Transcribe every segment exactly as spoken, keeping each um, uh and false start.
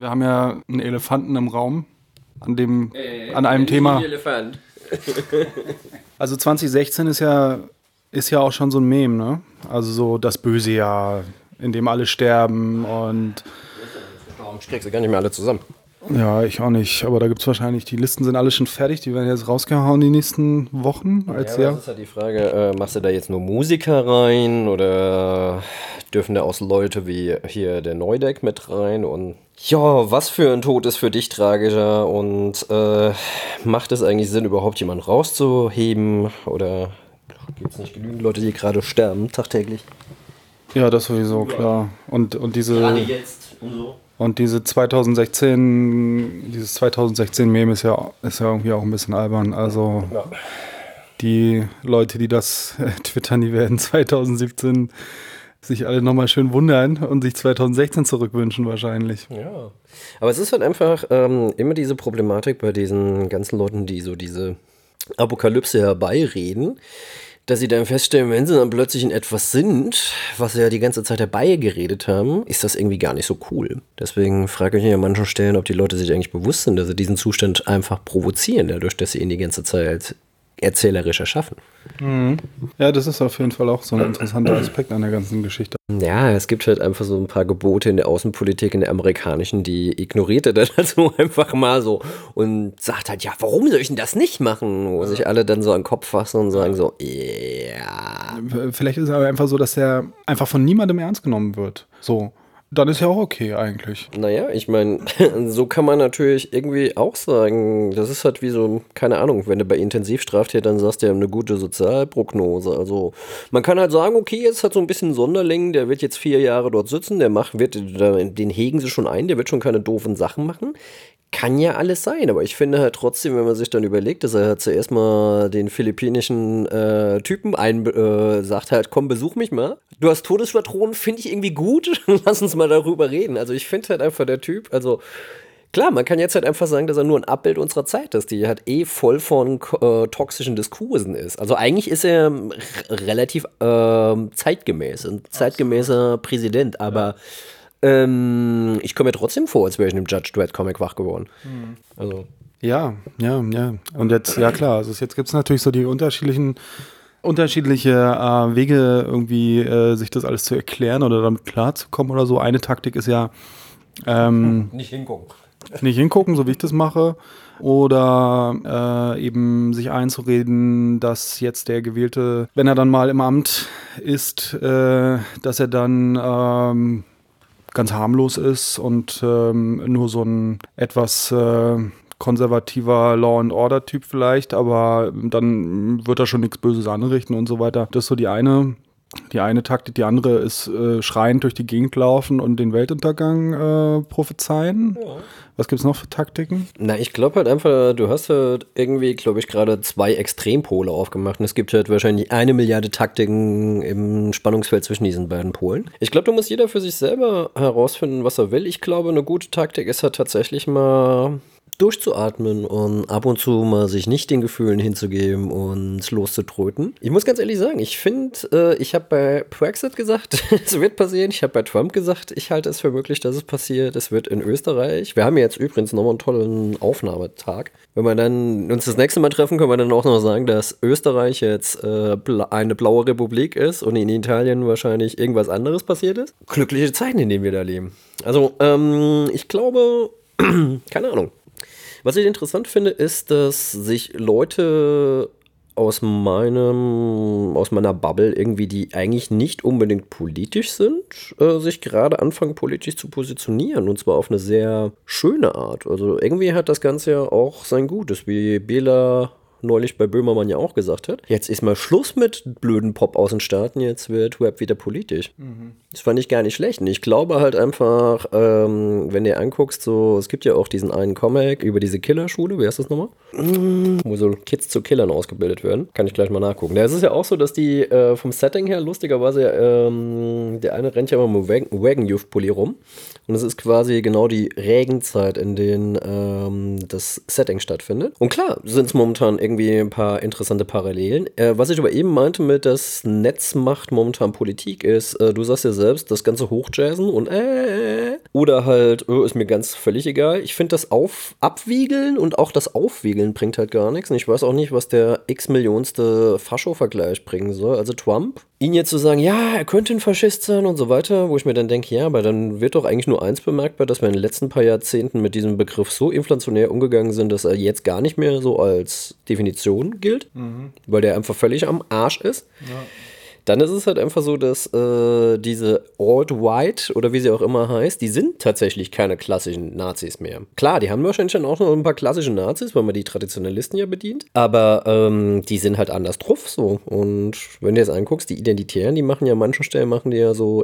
Wir haben ja einen Elefanten im Raum, an dem, äh, an einem Thema. Elefant. Also zwanzig sechzehn ist ja, ist ja auch schon so ein Meme, ne? Also so das böse Jahr, in dem alle sterben und... Warum kriegst du gar nicht mehr alle zusammen? Ja, ich auch nicht, aber da gibt es wahrscheinlich, die Listen sind alle schon fertig, die werden jetzt rausgehauen die nächsten Wochen als ja, Jahr. das ist ja die Frage, äh, machst du da jetzt nur Musiker rein oder dürfen da auch so Leute wie hier der Neudeck mit rein und ja, was für ein Tod ist für dich tragischer und äh, macht es eigentlich Sinn, überhaupt jemanden rauszuheben oder gibt es nicht genügend Leute, die gerade sterben tagtäglich? Ja, das sowieso, klar. Und, und diese... Gerade jetzt und so. Und diese zwanzig sechzehn, dieses zwanzig sechzehn-Meme ist ja, ist ja irgendwie auch ein bisschen albern. Also Ja. die Leute, die das äh, twittern, die werden zwanzig siebzehn sich alle nochmal schön wundern und sich zwanzig sechzehn zurückwünschen wahrscheinlich. Ja, aber es ist halt einfach ähm, immer diese Problematik bei diesen ganzen Leuten, die so diese Apokalypse herbeireden, dass sie dann feststellen, wenn sie dann plötzlich in etwas sind, was sie ja die ganze Zeit herbeigeredet haben, ist das irgendwie gar nicht so cool. Deswegen frage ich mich an manchen Stellen, ob die Leute sich eigentlich bewusst sind, dass sie diesen Zustand einfach provozieren, dadurch, dass sie ihn die ganze Zeit erzählerisch erschaffen. Mhm. Ja, das ist auf jeden Fall auch so ein interessanter Aspekt an der ganzen Geschichte. Ja, es gibt halt einfach so ein paar Gebote in der Außenpolitik, in der amerikanischen, die ignoriert er dann also einfach mal so und sagt halt, ja, warum soll ich denn das nicht machen? Wo sich alle dann so an den Kopf fassen und sagen so, ja. Vielleicht ist es aber einfach so, dass er einfach von niemandem ernst genommen wird. So. Dann ist ja auch okay eigentlich. Naja, ich meine, so kann man natürlich irgendwie auch sagen, das ist halt wie so, keine Ahnung, wenn du bei Intensivstraftätern sagst, die haben eine gute Sozialprognose. Also man kann halt sagen, okay, jetzt hat so ein bisschen Sonderling, der wird jetzt vier Jahre dort sitzen, der macht, wird, den hegen sie schon ein, der wird schon keine doofen Sachen machen. Kann ja alles sein, aber ich finde halt trotzdem, wenn man sich dann überlegt, dass er halt zuerst mal den philippinischen äh, Typen ein, äh, sagt halt, komm, besuch mich mal. Du hast Todespatronen, finde ich irgendwie gut. Lass uns mal darüber reden. Also ich finde halt einfach der Typ, also klar, man kann jetzt halt einfach sagen, dass er nur ein Abbild unserer Zeit ist, die halt eh voll von äh, toxischen Diskursen ist. Also eigentlich ist er r- relativ äh, zeitgemäß, ein zeitgemäßer Präsident, aber ähm, ich komme mir trotzdem vor, als wäre ich in einem Judge Dredd Comic wach geworden. Mhm. Also. Ja, ja, ja. Und jetzt, ja klar, also jetzt gibt es natürlich so die unterschiedlichen, unterschiedliche äh, Wege, irgendwie äh, sich das alles zu erklären oder damit klarzukommen oder so. Eine Taktik ist ja ähm, Nicht hingucken. nicht hingucken, so wie ich das mache. Oder äh, eben sich einzureden, dass jetzt der Gewählte, wenn er dann mal im Amt ist, äh, dass er dann ähm, ganz harmlos ist und ähm, nur so ein etwas äh, konservativer Law-and-Order-Typ vielleicht, aber dann wird er schon nichts Böses anrichten und so weiter. Das ist so die eine, die eine Taktik. Die andere ist äh, schreiend durch die Gegend laufen und den Weltuntergang äh, prophezeien. Ja. Was gibt es noch für Taktiken? Na, ich glaube halt einfach, du hast halt irgendwie, glaube ich, gerade zwei Extrempole aufgemacht. Und es gibt halt wahrscheinlich eine Milliarde Taktiken im Spannungsfeld zwischen diesen beiden Polen. Ich glaube, da muss jeder für sich selber herausfinden, was er will. Ich glaube, eine gute Taktik ist halt tatsächlich mal durchzuatmen und ab und zu mal sich nicht den Gefühlen hinzugeben und loszutröten. Ich muss ganz ehrlich sagen, ich finde, äh, ich habe bei Brexit gesagt, es wird passieren. Ich habe bei Trump gesagt, ich halte es für möglich, dass es passiert. Es wird in Österreich. Wir haben jetzt übrigens nochmal einen tollen Aufnahmetag. Wenn wir dann uns das nächste Mal treffen, können wir dann auch noch sagen, dass Österreich jetzt äh, eine blaue Republik ist und in Italien wahrscheinlich irgendwas anderes passiert ist. Glückliche Zeiten, in denen wir da leben. Also, ähm, ich glaube, keine Ahnung. Was ich interessant finde, ist, dass sich Leute aus meinem, aus meiner Bubble irgendwie, die eigentlich nicht unbedingt politisch sind, äh, sich gerade anfangen, politisch zu positionieren. Und zwar auf eine sehr schöne Art. Also irgendwie hat das Ganze ja auch sein Gutes, wie Bela neulich bei Böhmermann ja auch gesagt hat. Jetzt ist mal Schluss mit blöden Pop aus den Staaten, jetzt wird Rap wieder politisch. Mhm. Das fand ich gar nicht schlecht. Und ich glaube halt einfach, ähm, wenn du dir anguckst, so, es gibt ja auch diesen einen Comic über diese Killerschule, wie heißt das nochmal? Mhm. Wo so Kids zu Killern ausgebildet werden. Kann ich gleich mal nachgucken. Ja, es ist ja auch so, dass die äh, vom Setting her, lustigerweise, ähm, der eine rennt ja immer mit Wagon, Wagon Youth Pulli rum. Und es ist quasi genau die Regenzeit, in denen ähm, das Setting stattfindet. Und klar, sind es momentan irgendwie irgendwie ein paar interessante Parallelen. Äh, was ich aber eben meinte mit, das Netz macht momentan Politik ist, äh, du sagst ja selbst, das ganze Hochjazzen und äh, oder halt, äh, ist mir ganz völlig egal. Ich finde das Auf Abwiegeln und auch das Aufwiegeln bringt halt gar nichts. Und ich weiß auch nicht, was der x-millionste Fascho-Vergleich bringen soll. Also Trump, ihn jetzt zu sagen, ja, er könnte ein Faschist sein und so weiter, wo ich mir dann denke, ja, aber dann wird doch eigentlich nur eins bemerkbar, dass wir in den letzten paar Jahrzehnten mit diesem Begriff so inflationär umgegangen sind, dass er jetzt gar nicht mehr so als Definition gilt, mhm. weil der einfach völlig am Arsch ist. Ja. Dann ist es halt einfach so, dass äh, diese Alt-White oder wie sie auch immer heißt, die sind tatsächlich keine klassischen Nazis mehr. Klar, die haben wahrscheinlich dann auch noch ein paar klassische Nazis, weil man die Traditionalisten ja bedient, aber ähm, die sind halt anders drauf so. Und wenn du jetzt anguckst, die Identitären, die machen ja an manchen Stellen, machen die ja so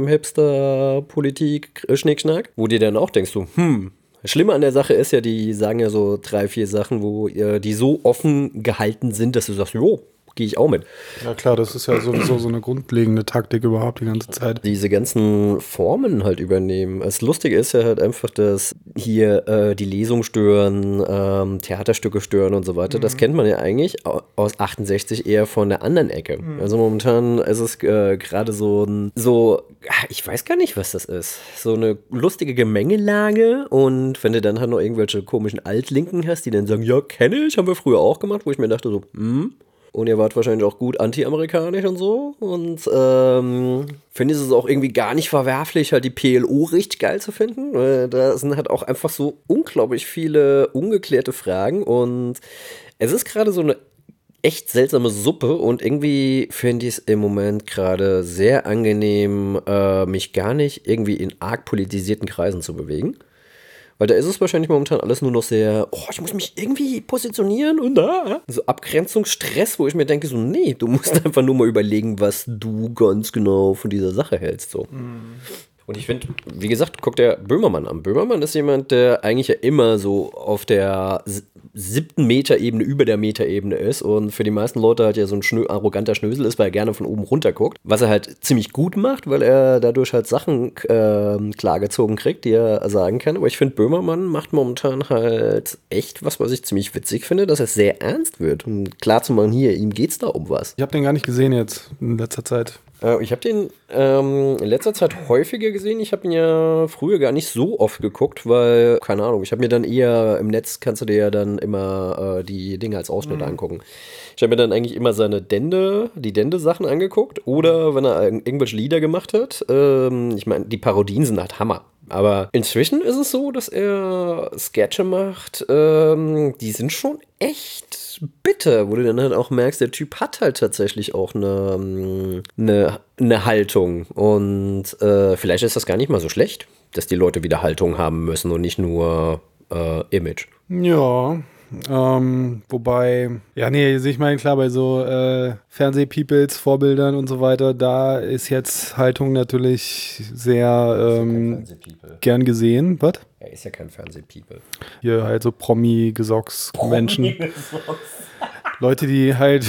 Instagram-Hipster-Politik, äh, Schnickschnack, wo dir dann auch denkst du, hm, das Schlimme an der Sache ist ja, die sagen ja so drei, vier Sachen, wo äh, die so offen gehalten sind, dass du sagst, jo, gehe ich auch mit. Ja klar, das ist ja sowieso so eine grundlegende Taktik überhaupt die ganze Zeit. Diese ganzen Formen halt übernehmen. Das Lustige ist ja halt einfach, dass hier äh, die Lesung stören, ähm, Theaterstücke stören und so weiter. Mhm. Das kennt man ja eigentlich aus achtundsechzig eher von der anderen Ecke. Mhm. Also momentan ist es äh, gerade so ein, so, ich weiß gar nicht, was das ist. So eine lustige Gemengelage und wenn du dann halt noch irgendwelche komischen Altlinken hast, die dann sagen, ja, kenne ich, haben wir früher auch gemacht, wo ich mir dachte so, hm, und ihr wart wahrscheinlich auch gut anti-amerikanisch und so. Und ähm, finde ich es auch irgendwie gar nicht verwerflich, halt die P L O richtig geil zu finden. Weil da sind halt auch einfach so unglaublich viele ungeklärte Fragen. Und es ist gerade so eine echt seltsame Suppe. Und irgendwie finde ich es im Moment gerade sehr angenehm, äh, mich gar nicht irgendwie in arg politisierten Kreisen zu bewegen. Weil da ist es wahrscheinlich momentan alles nur noch sehr, oh, ich muss mich irgendwie positionieren und da. So Abgrenzungsstress, wo ich mir denke, so, nee, du musst einfach nur mal überlegen, was du ganz genau von dieser Sache hältst. So. Mhm. Und ich finde, wie gesagt, guck der Böhmermann an. Böhmermann ist jemand, der eigentlich ja immer so auf der siebten Metaebene über der Metaebene ist und für die meisten Leute halt ja so ein schnö- arroganter Schnösel ist, weil er gerne von oben runter guckt. Was er halt ziemlich gut macht, weil er dadurch halt Sachen äh, klargezogen kriegt, die er sagen kann. Aber ich finde, Böhmermann macht momentan halt echt was, was ich ziemlich witzig finde, dass er sehr ernst wird. Und klar zu machen, hier, ihm geht's da um was. Ich habe den gar nicht gesehen jetzt in letzter Zeit. Ich habe den ähm, in letzter Zeit häufiger gesehen. Ich habe ihn ja früher gar nicht so oft geguckt, weil, keine Ahnung, ich habe mir dann eher im Netz, kannst du dir ja dann immer äh, die Dinge als Ausschnitte mhm. angucken. Ich habe mir dann eigentlich immer seine Dende, die Dende-Sachen angeguckt oder wenn er irgendwelche Lieder gemacht hat. Ähm, ich meine, die Parodien sind halt Hammer. Aber inzwischen ist es so, dass er Sketche macht, ähm, die sind schon echt bitter, wo du dann halt auch merkst, der Typ hat halt tatsächlich auch eine, eine, eine Haltung. Und äh, vielleicht ist das gar nicht mal so schlecht, dass die Leute wieder Haltung haben müssen und nicht nur äh, Image. Ja, ähm, wobei, ja, nee, sehe ich mal klar, bei so äh, Fernseh-Peoples, Vorbildern und so weiter, da ist jetzt Haltung natürlich sehr ähm, gern gesehen. Was? Er ist ja kein Fernseh-People. Hier halt so Promi-Gesocks-Menschen. Leute, die halt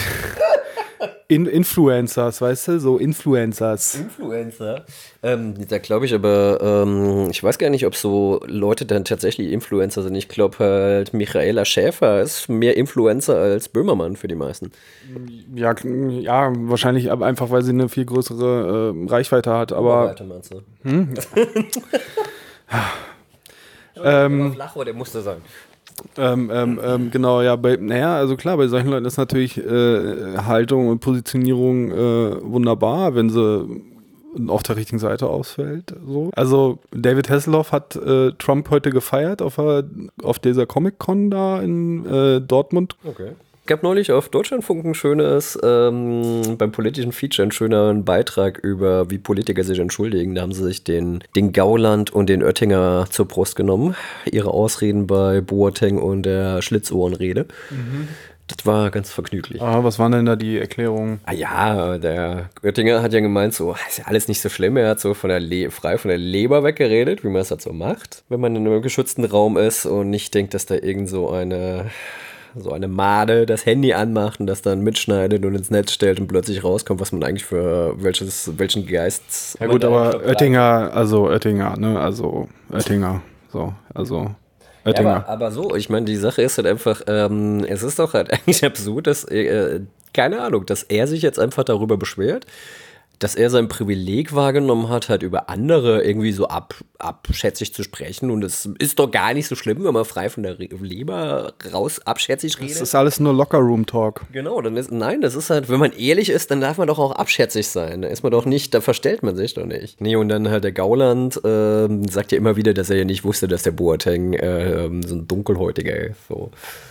In- Influencers, weißt du, so Influencers. Influencer? Ähm, da glaube ich aber, ähm, ich weiß gar nicht, ob so Leute dann tatsächlich Influencer sind. Ich glaube halt, Michaela Schäfer ist mehr Influencer als Böhmermann für die meisten. Ja, ja, wahrscheinlich aber einfach, weil sie eine viel größere äh, Reichweite hat. Aber Reichweite meinst du? Hm? ähm, Flachrohr, der musste sein. Ähm, ähm, ähm, genau, ja, bei, naja, also klar, bei solchen Leuten ist natürlich äh, Haltung und Positionierung äh, wunderbar, wenn sie auf der richtigen Seite ausfällt. So. Also David Hasselhoff hat äh, Trump heute gefeiert auf, der, auf dieser Comic-Con da in äh, Dortmund. Okay. Es gab neulich auf Deutschlandfunk ein schönes, ähm, beim politischen Feature, einen schönen Beitrag über, wie Politiker sich entschuldigen. Da haben sie sich den, den Gauland und den Oettinger zur Brust genommen. Ihre Ausreden bei Boateng und der Schlitzohrenrede. Mhm. Das war ganz vergnüglich. Ah, was waren denn da die Erklärungen? Ah ja, der Oettinger hat ja gemeint, so, ist ja alles nicht so schlimm. Er hat so von der Le- frei von der Leber weggeredet, wie man es halt so macht, wenn man in einem geschützten Raum ist und nicht denkt, dass da irgend so eine... so eine Made das Handy anmacht und das dann mitschneidet und ins Netz stellt und plötzlich rauskommt, was man eigentlich für welches, welchen Geist... Ja gut, aber Oettinger, also Oettinger, ne, also Oettinger, so, also... Ja, aber, aber so, ich meine, die Sache ist halt einfach, ähm, es ist doch halt eigentlich absurd, dass, äh, keine Ahnung, dass er sich jetzt einfach darüber beschwert, dass er sein Privileg wahrgenommen hat, halt über andere irgendwie so ab, abschätzig zu sprechen. Und es ist doch gar nicht so schlimm, wenn man frei von der Leber raus abschätzig redet. Das ist alles nur Locker-Room-Talk. Genau, dann ist, nein, das ist halt, wenn man ehrlich ist, dann darf man doch auch abschätzig sein. Da ist man doch nicht, da verstellt man sich doch nicht. Nee, und dann halt der Gauland äh, sagt ja immer wieder, dass er ja nicht wusste, dass der Boateng äh, so ein Dunkelhäutiger ist. So.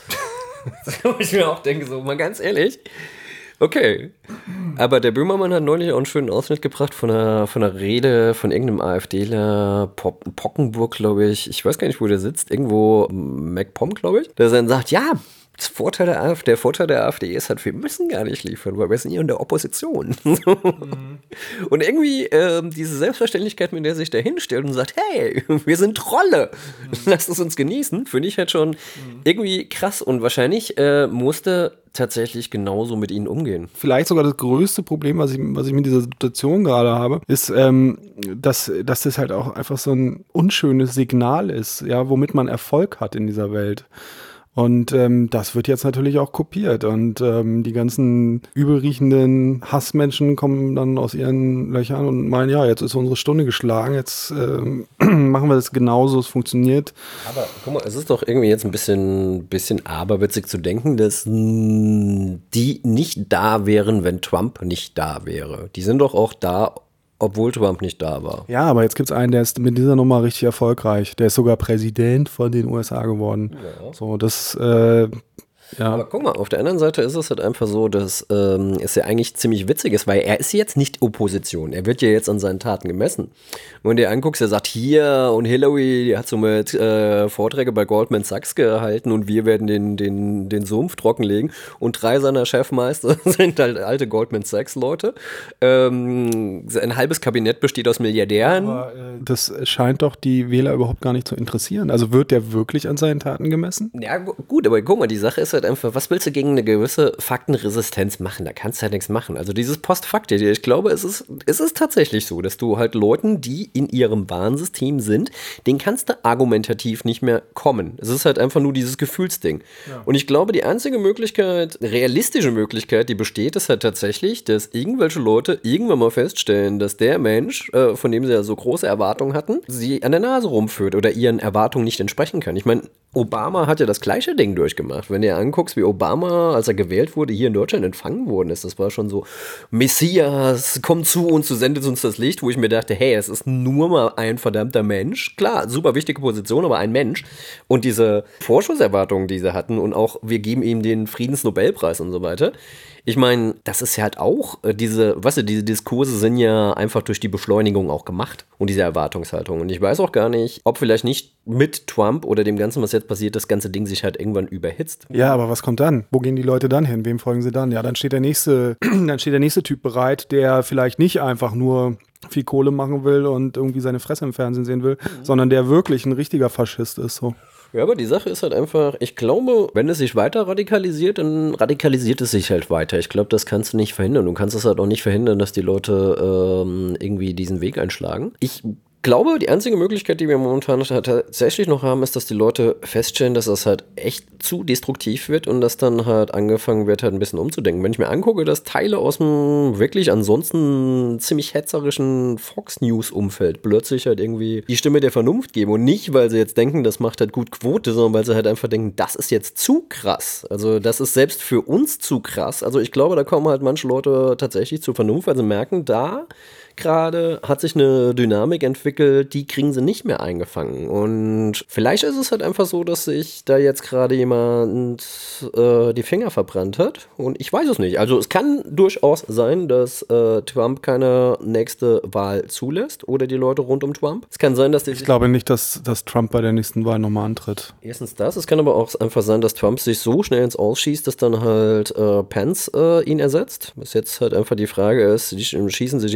Wo ich mir auch denke, so mal ganz ehrlich, okay. Aber der Böhmermann hat neulich auch einen schönen Ausschnitt gebracht von einer, von einer Rede von irgendeinem AfDler, Pop, Pockenburg, glaube ich. Ich weiß gar nicht, wo der sitzt. Irgendwo MacPom, glaube ich. Der dann sagt, ja, das Vorteil der AfD, der Vorteil der AfD ist halt, wir müssen gar nicht liefern, weil wir sind hier in der Opposition. Mhm. Und irgendwie ähm, diese Selbstverständlichkeit, mit der sich der hinstellt und sagt, hey, wir sind Trolle, mhm. lasst es uns genießen, finde ich halt schon mhm. irgendwie krass. Und wahrscheinlich äh, musste tatsächlich genauso mit ihnen umgehen. Vielleicht sogar das größte Problem, was ich, was ich mit dieser Situation gerade habe, ist, ähm, dass, dass das halt auch einfach so ein unschönes Signal ist, ja, womit man Erfolg hat in dieser Welt. Und ähm, das wird jetzt natürlich auch kopiert und ähm, die ganzen übelriechenden Hassmenschen kommen dann aus ihren Löchern und meinen, ja, jetzt ist unsere Stunde geschlagen, jetzt ähm, machen wir das genauso, es funktioniert. Aber guck mal, es ist doch irgendwie jetzt ein bisschen, bisschen aberwitzig zu denken, dass mh, die nicht da wären, wenn Trump nicht da wäre. Die sind doch auch da, obwohl Trump nicht da war. Ja, aber jetzt gibt es einen, der ist mit dieser Nummer richtig erfolgreich. Der ist sogar Präsident von den U S A geworden. Ja. So, das, äh, ja. Aber guck mal, auf der anderen Seite ist es halt einfach so, dass ähm, es ja eigentlich ziemlich witzig ist, weil er ist jetzt nicht Opposition. Er wird ja jetzt an seinen Taten gemessen. Und wenn du dir anguckst, er sagt, hier und Hillary, die hat so mit äh, Vorträge bei Goldman Sachs gehalten und wir werden den, den, den Sumpf trockenlegen. Und drei seiner Chefmeister sind halt alte Goldman Sachs-Leute. Ähm, ein halbes Kabinett besteht aus Milliardären. Aber äh, das scheint doch die Wähler überhaupt gar nicht zu interessieren. Also wird der wirklich an seinen Taten gemessen? Ja, gut, aber guck mal, die Sache ist halt einfach, was willst du gegen eine gewisse Faktenresistenz machen? Da kannst du halt nichts machen. Also dieses Postfakt, ich glaube, es ist, es ist tatsächlich so, dass du halt Leuten, die in ihrem Warnsystem sind, denen kannst du argumentativ nicht mehr kommen. Es ist halt einfach nur dieses Gefühlsding. Ja. Und ich glaube, die einzige Möglichkeit, realistische Möglichkeit, die besteht, ist halt tatsächlich, dass irgendwelche Leute irgendwann mal feststellen, dass der Mensch, äh, von dem sie ja so große Erwartungen hatten, sie an der Nase rumführt oder ihren Erwartungen nicht entsprechen kann. Ich meine, Obama hat ja das gleiche Ding durchgemacht. Wenn du dir anguckst, wie Obama, als er gewählt wurde, hier in Deutschland empfangen worden ist, das war schon so, Messias, komm zu uns, du sendest uns das Licht, wo ich mir dachte, hey, es ist nur mal ein verdammter Mensch. Klar, super wichtige Position, aber ein Mensch. Und diese Vorschusserwartungen, die sie hatten und auch, wir geben ihm den Friedensnobelpreis und so weiter. Ich meine, das ist ja halt auch, äh, diese, weißt du, diese Diskurse sind ja einfach durch die Beschleunigung auch gemacht und diese Erwartungshaltung. Und ich weiß auch gar nicht, ob vielleicht nicht mit Trump oder dem Ganzen, was jetzt passiert, das ganze Ding sich halt irgendwann überhitzt. Ja, aber was kommt dann? Wo gehen die Leute dann hin? Wem folgen sie dann? Ja, dann steht der nächste, dann steht der nächste Typ bereit, der vielleicht nicht einfach nur viel Kohle machen will und irgendwie seine Fresse im Fernsehen sehen will, mhm. sondern der wirklich ein richtiger Faschist ist, so. Ja, aber die Sache ist halt einfach, ich glaube, wenn es sich weiter radikalisiert, dann radikalisiert es sich halt weiter. Ich glaube, das kannst du nicht verhindern. Du kannst es halt auch nicht verhindern, dass die Leute ähm, irgendwie diesen Weg einschlagen. Ich glaube, die einzige Möglichkeit, die wir momentan tatsächlich noch haben, ist, dass die Leute feststellen, dass das halt echt zu destruktiv wird und dass dann halt angefangen wird, halt ein bisschen umzudenken. Wenn ich mir angucke, dass Teile aus dem wirklich ansonsten ziemlich hetzerischen Fox-News-Umfeld plötzlich halt irgendwie die Stimme der Vernunft geben und nicht, weil sie jetzt denken, das macht halt gut Quote, sondern weil sie halt einfach denken, das ist jetzt zu krass. Also das ist selbst für uns zu krass. Also ich glaube, da kommen halt manche Leute tatsächlich zur Vernunft, weil sie merken, da gerade hat sich eine Dynamik entwickelt, die kriegen sie nicht mehr eingefangen. Und vielleicht ist es halt einfach so, dass sich da jetzt gerade jemand äh, die Finger verbrannt hat. Und ich weiß es nicht. Also es kann durchaus sein, dass äh, Trump keine nächste Wahl zulässt oder die Leute rund um Trump. Es kann sein, dass die Ich glaube nicht, dass, dass Trump bei der nächsten Wahl nochmal antritt. Erstens das. Es kann aber auch einfach sein, dass Trump sich so schnell ins Ausschießt, dass dann halt äh, Pence äh, ihn ersetzt. Was jetzt halt einfach die Frage ist, die schießen sich ja alle auf Trump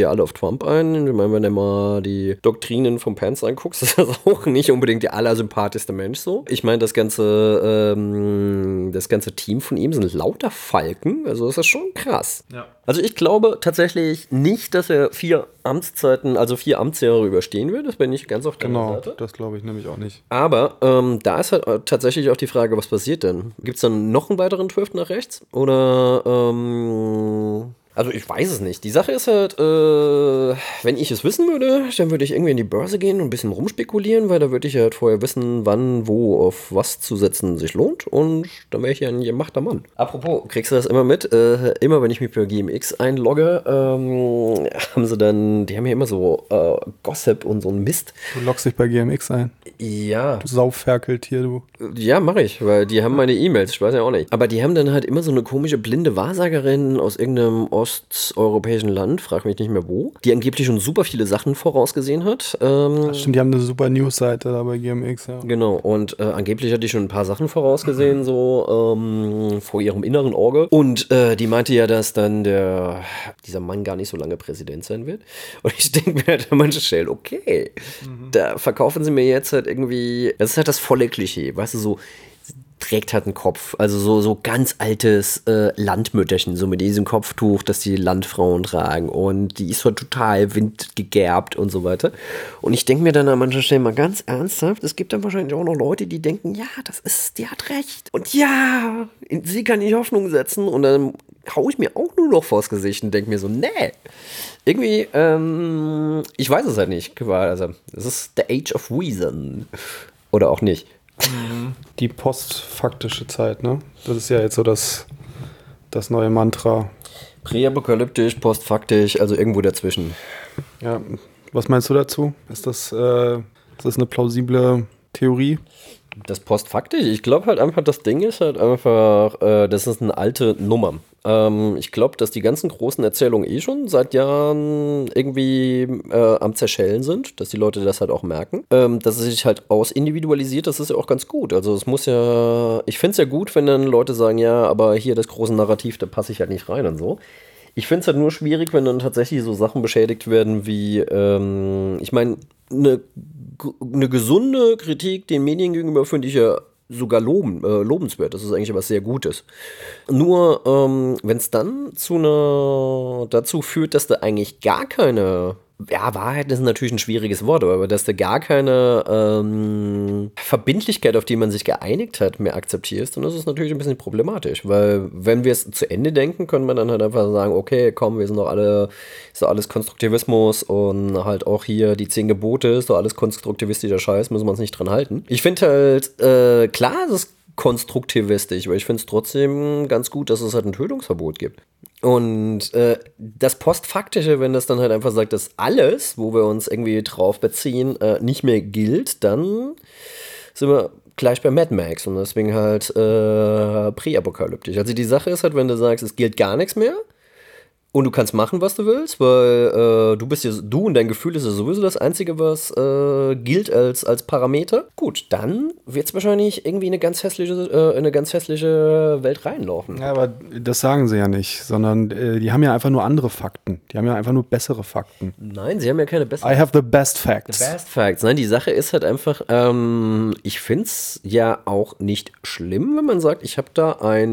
Trump ein. Ich meine, wenn du mal die Doktrinen von Pence anguckst, ist das auch nicht unbedingt der allersympathischste Mensch so. Ich meine, das ganze, ähm, das ganze Team von ihm sind lauter Falken. Also das ist schon krass. Ja. Also ich glaube tatsächlich nicht, dass er vier Amtszeiten, also vier Amtsjahre überstehen wird. Das bin ich ganz auf deiner genau, Seite. Genau, das glaube ich nämlich auch nicht. Aber ähm, da ist halt tatsächlich auch die Frage, was passiert denn? Gibt es dann noch einen weiteren Twift nach rechts? Oder, ähm... Also ich weiß es nicht. Die Sache ist halt, äh, wenn ich es wissen würde, dann würde ich irgendwie in die Börse gehen und ein bisschen rumspekulieren, weil da würde ich halt vorher wissen, wann, wo, auf was zu setzen sich lohnt und dann wäre ich ja ein gemachter Mann. Apropos, kriegst du das immer mit? Äh, immer wenn ich mich bei G M X einlogge, ähm, haben sie dann, die haben ja immer so äh, Gossip und so ein Mist. Du loggst dich bei G M X ein? Ja. Du Saufferkeltier, du. Ja, mache ich, weil die haben meine E-Mails, ich weiß ja auch nicht. Aber die haben dann halt immer so eine komische blinde Wahrsagerin aus irgendeinem osteuropäischen Land, frag mich nicht mehr wo, die angeblich schon super viele Sachen vorausgesehen hat. Ähm, Stimmt, die haben eine super News-Seite da bei G M X, ja. Genau, und äh, angeblich hat die schon ein paar Sachen vorausgesehen, so ähm, vor ihrem inneren Auge. Und äh, die meinte ja, dass dann der dieser Mann gar nicht so lange Präsident sein wird. Und ich denke mir halt an manchen Stellen, okay, mhm. da verkaufen sie mir jetzt halt irgendwie, das ist halt das volle Klischee, weißt du, so trägt halt einen Kopf, also so, so ganz altes äh, Landmütterchen, so mit diesem Kopftuch, das die Landfrauen tragen und die ist halt total windgegerbt und so weiter. Und ich denke mir dann an manchen Stellen mal ganz ernsthaft, es gibt dann wahrscheinlich auch noch Leute, die denken, ja, das ist, die hat recht und ja, in sie kann ich Hoffnung setzen und dann hau ich mir auch nur noch vors Gesicht und denke mir so, nee, irgendwie, ähm, ich weiß es halt nicht, also, es ist the age of reason oder auch nicht. Die postfaktische Zeit, ne? Das ist ja jetzt so das, das neue Mantra. Präapokalyptisch, postfaktisch, also irgendwo dazwischen. Ja, was meinst du dazu? Ist das, äh, ist das eine plausible Theorie? Das postfaktisch? Ich glaube halt einfach, das Ding ist halt einfach, äh, das ist eine alte Nummer. Ähm, ich glaube, dass die ganzen großen Erzählungen eh schon seit Jahren irgendwie äh, am Zerschellen sind, dass die Leute das halt auch merken. Ähm, dass es sich halt ausindividualisiert, das ist ja auch ganz gut. Also es muss ja, ich finde es ja gut, wenn dann Leute sagen, ja, aber hier das große Narrativ, da passe ich halt nicht rein und so. Ich finde es halt nur schwierig, wenn dann tatsächlich so Sachen beschädigt werden wie, ähm, ich meine, eine eine gesunde Kritik den Medien gegenüber finde ich ja sogar loben, äh, lobenswert. Das ist eigentlich was sehr Gutes. Nur, ähm, wenn es dann zu einer, dazu führt, dass du eigentlich gar keine, ja, Wahrheit ist natürlich ein schwieriges Wort, aber dass du gar keine ähm, Verbindlichkeit, auf die man sich geeinigt hat, mehr akzeptierst, dann ist es natürlich ein bisschen problematisch, weil wenn wir es zu Ende denken, können wir dann halt einfach sagen, okay, komm, wir sind doch alle, ist doch alles Konstruktivismus und halt auch hier die zehn Gebote, ist doch alles konstruktivistischer Scheiß, müssen wir uns nicht dran halten. Ich finde halt, äh, klar, es ist konstruktivistisch, aber ich finde es trotzdem ganz gut, dass es halt ein Tötungsverbot gibt. Und äh, das Postfaktische, wenn das dann halt einfach sagt, dass alles, wo wir uns irgendwie drauf beziehen, äh, nicht mehr gilt, dann sind wir gleich bei Mad Max und deswegen halt äh, präapokalyptisch. Also die Sache ist halt, wenn du sagst, es gilt gar nichts mehr, und du kannst machen, was du willst, weil äh, du bist ja, du und dein Gefühl ist ja sowieso das Einzige, was äh, gilt als, als Parameter. Gut, dann wird es wahrscheinlich irgendwie eine ganz hässliche, äh, eine ganz hässliche Welt reinlaufen. Ja, aber das sagen sie ja nicht, sondern äh, die haben ja einfach nur andere Fakten. Die haben ja einfach nur bessere Fakten. Nein, sie haben ja keine besseren. I have the best facts. The best facts. Nein, die Sache ist halt einfach, ähm, ich finde es ja auch nicht schlimm, wenn man sagt, ich habe da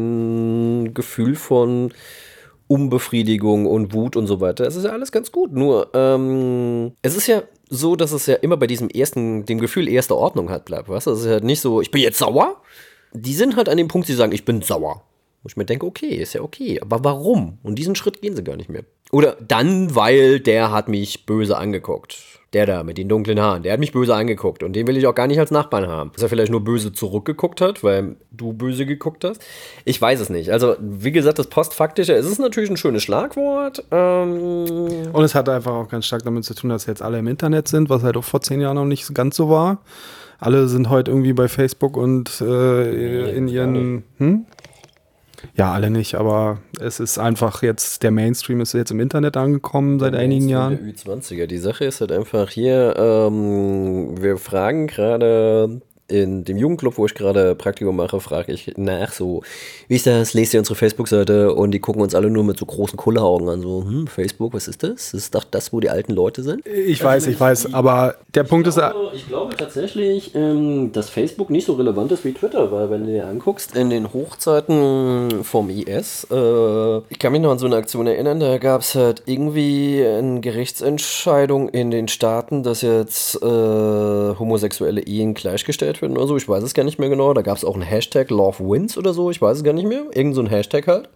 ein Gefühl von Unbefriedigung und Wut und so weiter. Es ist ja alles ganz gut. Nur, ähm, es ist ja so, dass es ja immer bei diesem ersten, dem Gefühl erster Ordnung halt bleibt. Weißt du? Es ist halt nicht so, ich bin jetzt sauer. Die sind halt an dem Punkt, sie sagen, ich bin sauer. Wo ich mir denke, okay, ist ja okay. Aber warum? Und diesen Schritt gehen sie gar nicht mehr. Oder dann, weil der hat mich böse angeguckt. Der da mit den dunklen Haaren, der hat mich böse angeguckt und den will ich auch gar nicht als Nachbarn haben. Dass er vielleicht nur böse zurückgeguckt hat, weil du böse geguckt hast. Ich weiß es nicht. Also, wie gesagt, das Postfaktische, es ist natürlich ein schönes Schlagwort. Ähm und es hat einfach auch ganz stark damit zu tun, dass jetzt alle im Internet sind, was halt auch vor zehn Jahren noch nicht ganz so war. Alle sind heute irgendwie bei Facebook und äh, in ihren... Hm? Ja, alle nicht, aber es ist einfach jetzt, der Mainstream ist jetzt im Internet angekommen seit einigen Jahren. Der Ü zwanziger. Die Sache ist halt einfach hier, ähm, wir fragen gerade in dem Jugendclub, wo ich gerade Praktikum mache, frage ich nach so, wie ist das, lest ihr unsere Facebook-Seite und die gucken uns alle nur mit so großen Kulleraugen an, so, hm, Facebook, was ist das? Das ist doch das, wo die alten Leute sind? Ich weiß, ich weiß, aber der Punkt ist... glaube, ich glaube tatsächlich, ähm, dass Facebook nicht so relevant ist wie Twitter, weil wenn du dir anguckst, in den Hochzeiten vom I S, äh, ich kann mich noch an so eine Aktion erinnern, da gab es halt irgendwie eine Gerichtsentscheidung in den Staaten, dass jetzt äh, homosexuelle Ehen gleichgestellt werden oder so, ich weiß es gar nicht mehr genau, da gab es auch einen Hashtag Love Wins oder so, ich weiß es gar nicht mehr, irgend so ein Hashtag halt.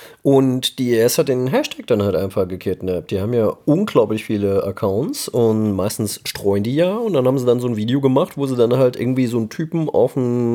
Und die I S hat den Hashtag dann halt einfach gekidnappt. Die haben ja unglaublich viele Accounts und meistens streuen die ja. Und dann haben sie dann so ein Video gemacht, wo sie dann halt irgendwie so einen Typen auf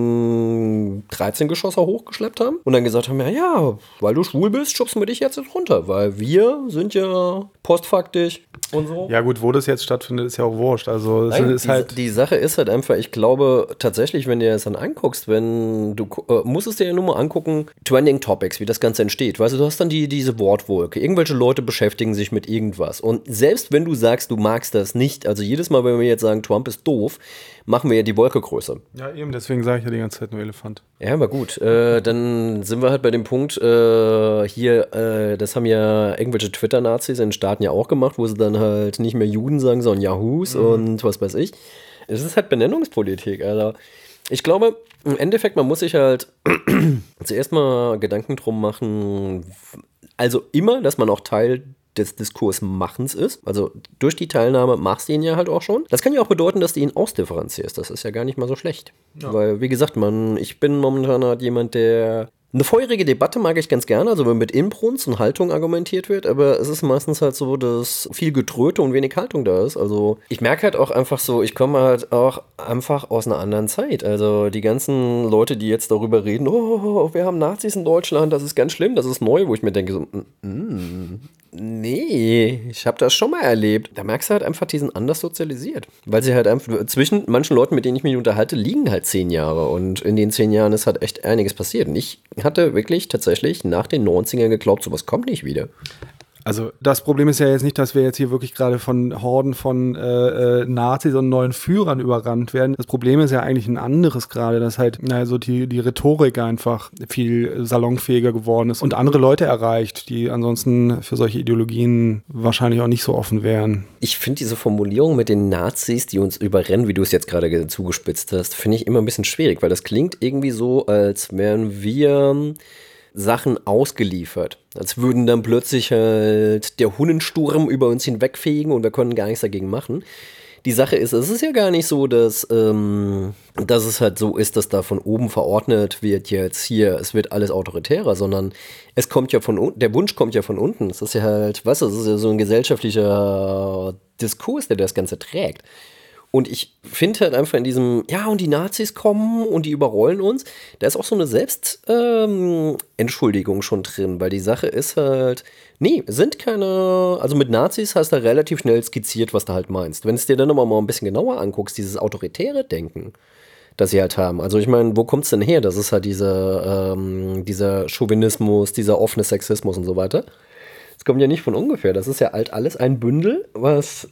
einen dreizehn-Geschosser hochgeschleppt haben. Und dann gesagt haben, ja, ja, weil du schwul bist, schubsen wir dich jetzt runter. Weil wir sind ja postfaktisch und so. Ja gut, wo das jetzt stattfindet, ist ja auch wurscht. Also es Nein, ist die, halt... die Sache ist halt einfach, ich glaube tatsächlich, wenn du es dann anguckst, wenn du äh, musst es dir ja nur mal angucken, Trending Topics, wie das Ganze entsteht. Weißt du, du hast dann die, diese Wortwolke. Irgendwelche Leute beschäftigen sich mit irgendwas. Und selbst wenn du sagst, du magst das nicht, also jedes Mal, wenn wir jetzt sagen, Trump ist doof, machen wir ja die Wolke größer. Ja, eben, deswegen sage ich ja die ganze Zeit nur Elefant. Ja, aber gut. Äh, dann sind wir halt bei dem Punkt, äh, hier, äh, das haben ja irgendwelche Twitter-Nazis in den Staaten ja auch gemacht, wo sie dann halt nicht mehr Juden sagen, sondern Yahoos mhm. und was weiß ich. Es ist halt Benennungspolitik, also ich glaube, im Endeffekt, man muss sich halt zuerst mal Gedanken drum machen, also immer, dass man auch Teil des Diskursmachens ist. Also durch die Teilnahme machst du ihn ja halt auch schon. Das kann ja auch bedeuten, dass du ihn ausdifferenzierst. Das ist ja gar nicht mal so schlecht. Ja. Weil, wie gesagt, man, ich bin momentan halt jemand, der... Eine feurige Debatte mag ich ganz gerne, also wenn mit Inbrunst und Haltung argumentiert wird, aber es ist meistens halt so, dass viel Getröte und wenig Haltung da ist. Also ich merke halt auch einfach so, ich komme halt auch einfach aus einer anderen Zeit. Also die ganzen Leute, die jetzt darüber reden, oh, wir haben Nazis in Deutschland, das ist ganz schlimm, das ist neu, wo ich mir denke so, mm, nee, ich habe das schon mal erlebt. Da merkst du halt einfach, die sind anders sozialisiert. Weil sie halt einfach, zwischen manchen Leuten, mit denen ich mich unterhalte, liegen halt zehn Jahre und in den zehn Jahren ist halt echt einiges passiert. Und ich hatte wirklich tatsächlich nach den neunzigern geglaubt, sowas kommt nicht wieder. Also das Problem ist ja jetzt nicht, dass wir jetzt hier wirklich gerade von Horden von äh, Nazis und neuen Führern überrannt werden. Das Problem ist ja eigentlich ein anderes gerade, dass halt naja, so die, die Rhetorik einfach viel salonfähiger geworden ist und andere Leute erreicht, die ansonsten für solche Ideologien wahrscheinlich auch nicht so offen wären. Ich finde diese Formulierung mit den Nazis, die uns überrennen, wie du es jetzt gerade zugespitzt hast, finde ich immer ein bisschen schwierig, weil das klingt irgendwie so, als wären wir Sachen ausgeliefert. Als würden dann plötzlich halt der Hunnensturm über uns hinwegfegen und wir können gar nichts dagegen machen. Die Sache ist, es ist ja gar nicht so, dass, ähm, dass es halt so ist, dass da von oben verordnet wird jetzt hier, es wird alles autoritärer, sondern es kommt ja von unten, der Wunsch kommt ja von unten. Es ist ja halt, weißt du, es ist ja so ein gesellschaftlicher Diskurs, der das Ganze trägt. Und ich finde halt einfach in diesem, ja, und die Nazis kommen und die überrollen uns, da ist auch so eine Selbstentschuldigung ähm, schon drin, weil die Sache ist halt, nee, sind keine, also mit Nazis hast du relativ schnell skizziert, was du halt meinst. Wenn du es dir dann nochmal mal ein bisschen genauer anguckst, dieses autoritäre Denken, das sie halt haben. Also ich meine, wo kommt es denn her? Das ist halt dieser, ähm, dieser Chauvinismus, dieser offene Sexismus und so weiter. Das kommt ja nicht von ungefähr. Das ist ja alt alles ein Bündel, was,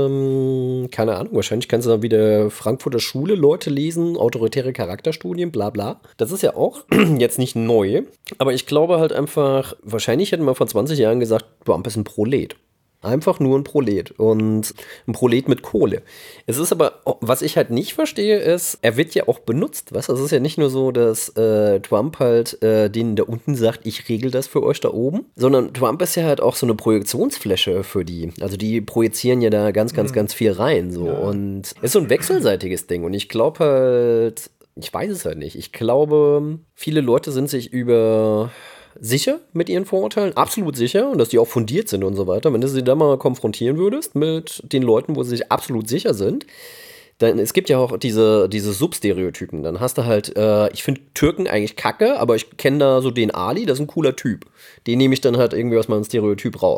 ähm, keine Ahnung, wahrscheinlich kannst du dann wieder Frankfurter Schule Leute lesen, autoritäre Charakterstudien, bla bla. Das ist ja auch jetzt nicht neu, aber ich glaube halt einfach, wahrscheinlich hätten wir vor zwanzig Jahren gesagt, Trump ist ein Prolet. Einfach nur ein Prolet und ein Prolet mit Kohle. Es ist aber, was ich halt nicht verstehe, ist, er wird ja auch benutzt, weißt du? Es ist ja nicht nur so, dass äh, Trump halt äh, denen da unten sagt, ich regel das für euch da oben, sondern Trump ist ja halt auch so eine Projektionsfläche für die. Also die projizieren ja da ganz, ganz, ganz viel rein so. Ja. Und es ist so ein wechselseitiges Ding und ich glaube halt, ich weiß es halt nicht, ich glaube, viele Leute sind sich über... sicher mit ihren Vorurteilen, absolut sicher und dass die auch fundiert sind und so weiter. Wenn du sie da mal konfrontieren würdest mit den Leuten, wo sie sich absolut sicher sind, dann, es gibt ja auch diese, diese Substereotypen. Dann hast du halt, äh, ich finde Türken eigentlich kacke, aber ich kenne da so den Ali, das ist ein cooler Typ. Den nehme ich dann halt irgendwie aus meinem Stereotyp raus.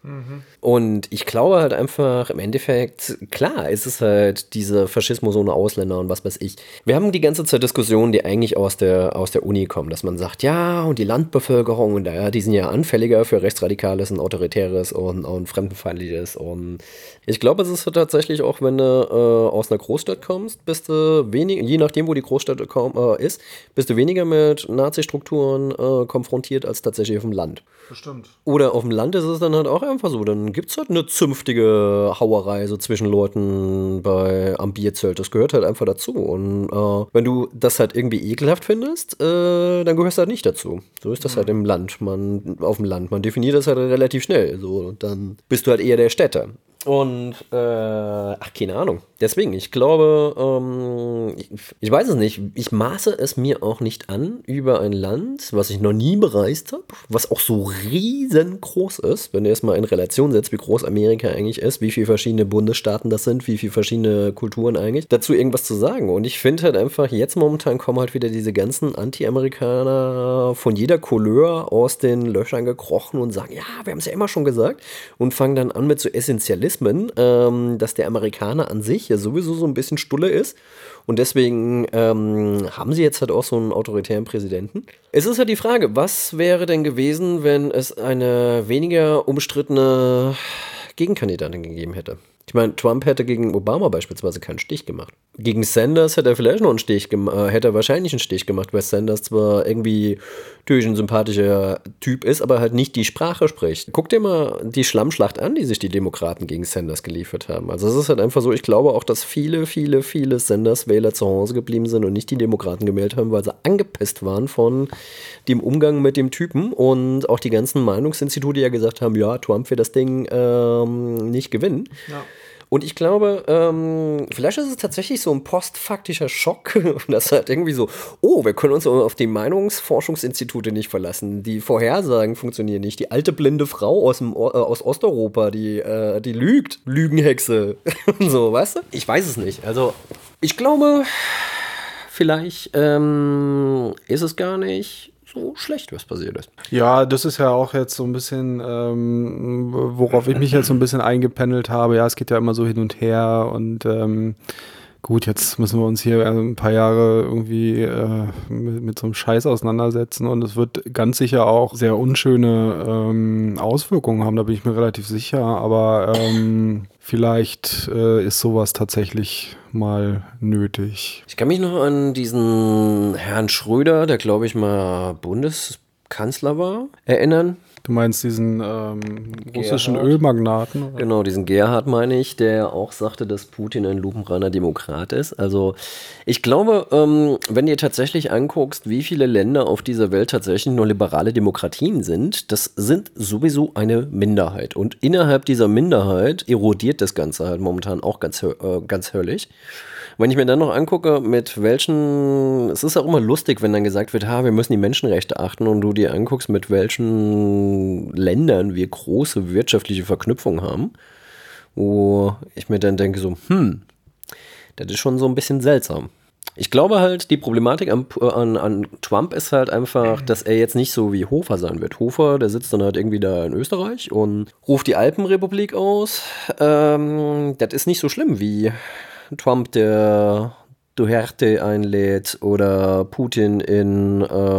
Mhm. Und ich glaube halt einfach, im Endeffekt, klar, es ist halt dieser Faschismus ohne Ausländer und was weiß ich. Wir haben die ganze Zeit Diskussionen, die eigentlich aus der, aus der Uni kommen, dass man sagt, ja, und die Landbevölkerung, und ja, die sind ja anfälliger für Rechtsradikales und Autoritäres und, und Fremdenfeindliches. Und ich glaube, es ist tatsächlich auch, wenn du äh, aus einer Großstadt kommst, bist du weniger, je nachdem, wo die Großstadt äh, ist, bist du weniger mit Nazi-Strukturen äh, konfrontiert als tatsächlich auf dem Land. Bestimmt. Oder auf dem Land ist es dann halt auch einfach so. Dann gibt es halt eine zünftige Hauerei so zwischen Leuten bei, am Bierzelt. Das gehört halt einfach dazu. Und äh, wenn du das halt irgendwie ekelhaft findest, äh, dann gehörst du halt nicht dazu. So ist das mhm. halt im Land. Man, auf dem Land. Man definiert das halt relativ schnell. So, dann bist du halt eher der Städter. Und, äh, ach, keine Ahnung. Deswegen, ich glaube, ähm, ich, ich weiß es nicht. Ich maße es mir auch nicht an über ein Land, was ich noch nie bereist habe, was auch so riesengroß ist, wenn du es mal in Relation setzt, wie groß Amerika eigentlich ist, wie viele verschiedene Bundesstaaten das sind, wie viele verschiedene Kulturen eigentlich, dazu irgendwas zu sagen. Und ich finde halt einfach, jetzt momentan kommen halt wieder diese ganzen Anti-Amerikaner von jeder Couleur aus den Löchern gekrochen und sagen, ja, wir haben es ja immer schon gesagt, und fangen dann an mit so Essentialismen, ähm, dass der Amerikaner an sich ja sowieso so ein bisschen Stulle ist. Und deswegen ähm, haben sie jetzt halt auch so einen autoritären Präsidenten. Es ist halt die Frage, was wäre denn gewesen, wenn es eine weniger umstrittene Gegenkandidatin gegeben hätte? Ich meine, Trump hätte gegen Obama beispielsweise keinen Stich gemacht. Gegen Sanders hätte er vielleicht noch einen Stich gemacht, äh, hätte er wahrscheinlich einen Stich gemacht, weil Sanders zwar irgendwie natürlich ein sympathischer Typ ist, aber halt nicht die Sprache spricht. Guck dir mal die Schlammschlacht an, die sich die Demokraten gegen Sanders geliefert haben. Also es ist halt einfach so, ich glaube auch, dass viele, viele, viele Sanders-Wähler zu Hause geblieben sind und nicht die Demokraten gewählt haben, weil sie angepisst waren von dem Umgang mit dem Typen und auch die ganzen Meinungsinstitute ja gesagt haben, ja, Trump wird das Ding ähm, nicht gewinnen. Ja. Und ich glaube, ähm, vielleicht ist es tatsächlich so ein postfaktischer Schock, dass halt irgendwie so, oh, wir können uns auf die Meinungsforschungsinstitute nicht verlassen. Die Vorhersagen funktionieren nicht. Die alte blinde Frau aus, dem, äh, aus Osteuropa, die, äh, die lügt. Lügenhexe. So, weißt du? Ich weiß es nicht. Also, ich glaube, vielleicht ähm, ist es gar nicht so schlecht, was passiert ist. Ja, das ist ja auch jetzt so ein bisschen, ähm, worauf ich mich jetzt so ein bisschen eingependelt habe. Ja, es geht ja immer so hin und her und ähm, gut, jetzt müssen wir uns hier ein paar Jahre irgendwie äh, mit, mit so einem Scheiß auseinandersetzen und es wird ganz sicher auch sehr unschöne ähm, Auswirkungen haben, da bin ich mir relativ sicher, aber ähm, vielleicht äh, ist sowas tatsächlich mal nötig. Ich kann mich noch an diesen Herrn Schröder, der glaube ich mal Bundeskanzler war, erinnern. Du meinst diesen ähm, russischen Gerhard. Ölmagnaten? Oder? Genau, diesen Gerhard meine ich, der auch sagte, dass Putin ein lupenreiner Demokrat ist. Also ich glaube, ähm, wenn du dir tatsächlich anguckst, wie viele Länder auf dieser Welt tatsächlich nur liberale Demokratien sind, das sind sowieso eine Minderheit. Und innerhalb dieser Minderheit erodiert das Ganze halt momentan auch ganz, äh, ganz höllisch. Wenn ich mir dann noch angucke, mit welchen, es ist auch immer lustig, wenn dann gesagt wird, ha, wir müssen die Menschenrechte achten und du dir anguckst, mit welchen Ländern wir große wirtschaftliche Verknüpfungen haben, wo ich mir dann denke so, hm, das ist schon so ein bisschen seltsam. Ich glaube halt, die Problematik an, an, an Trump ist halt einfach, dass er jetzt nicht so wie Hofer sein wird. Hofer, der sitzt dann halt irgendwie da in Österreich und ruft die Alpenrepublik aus. Ähm, das ist nicht so schlimm wie Trump, der Duterte einlädt oder Putin in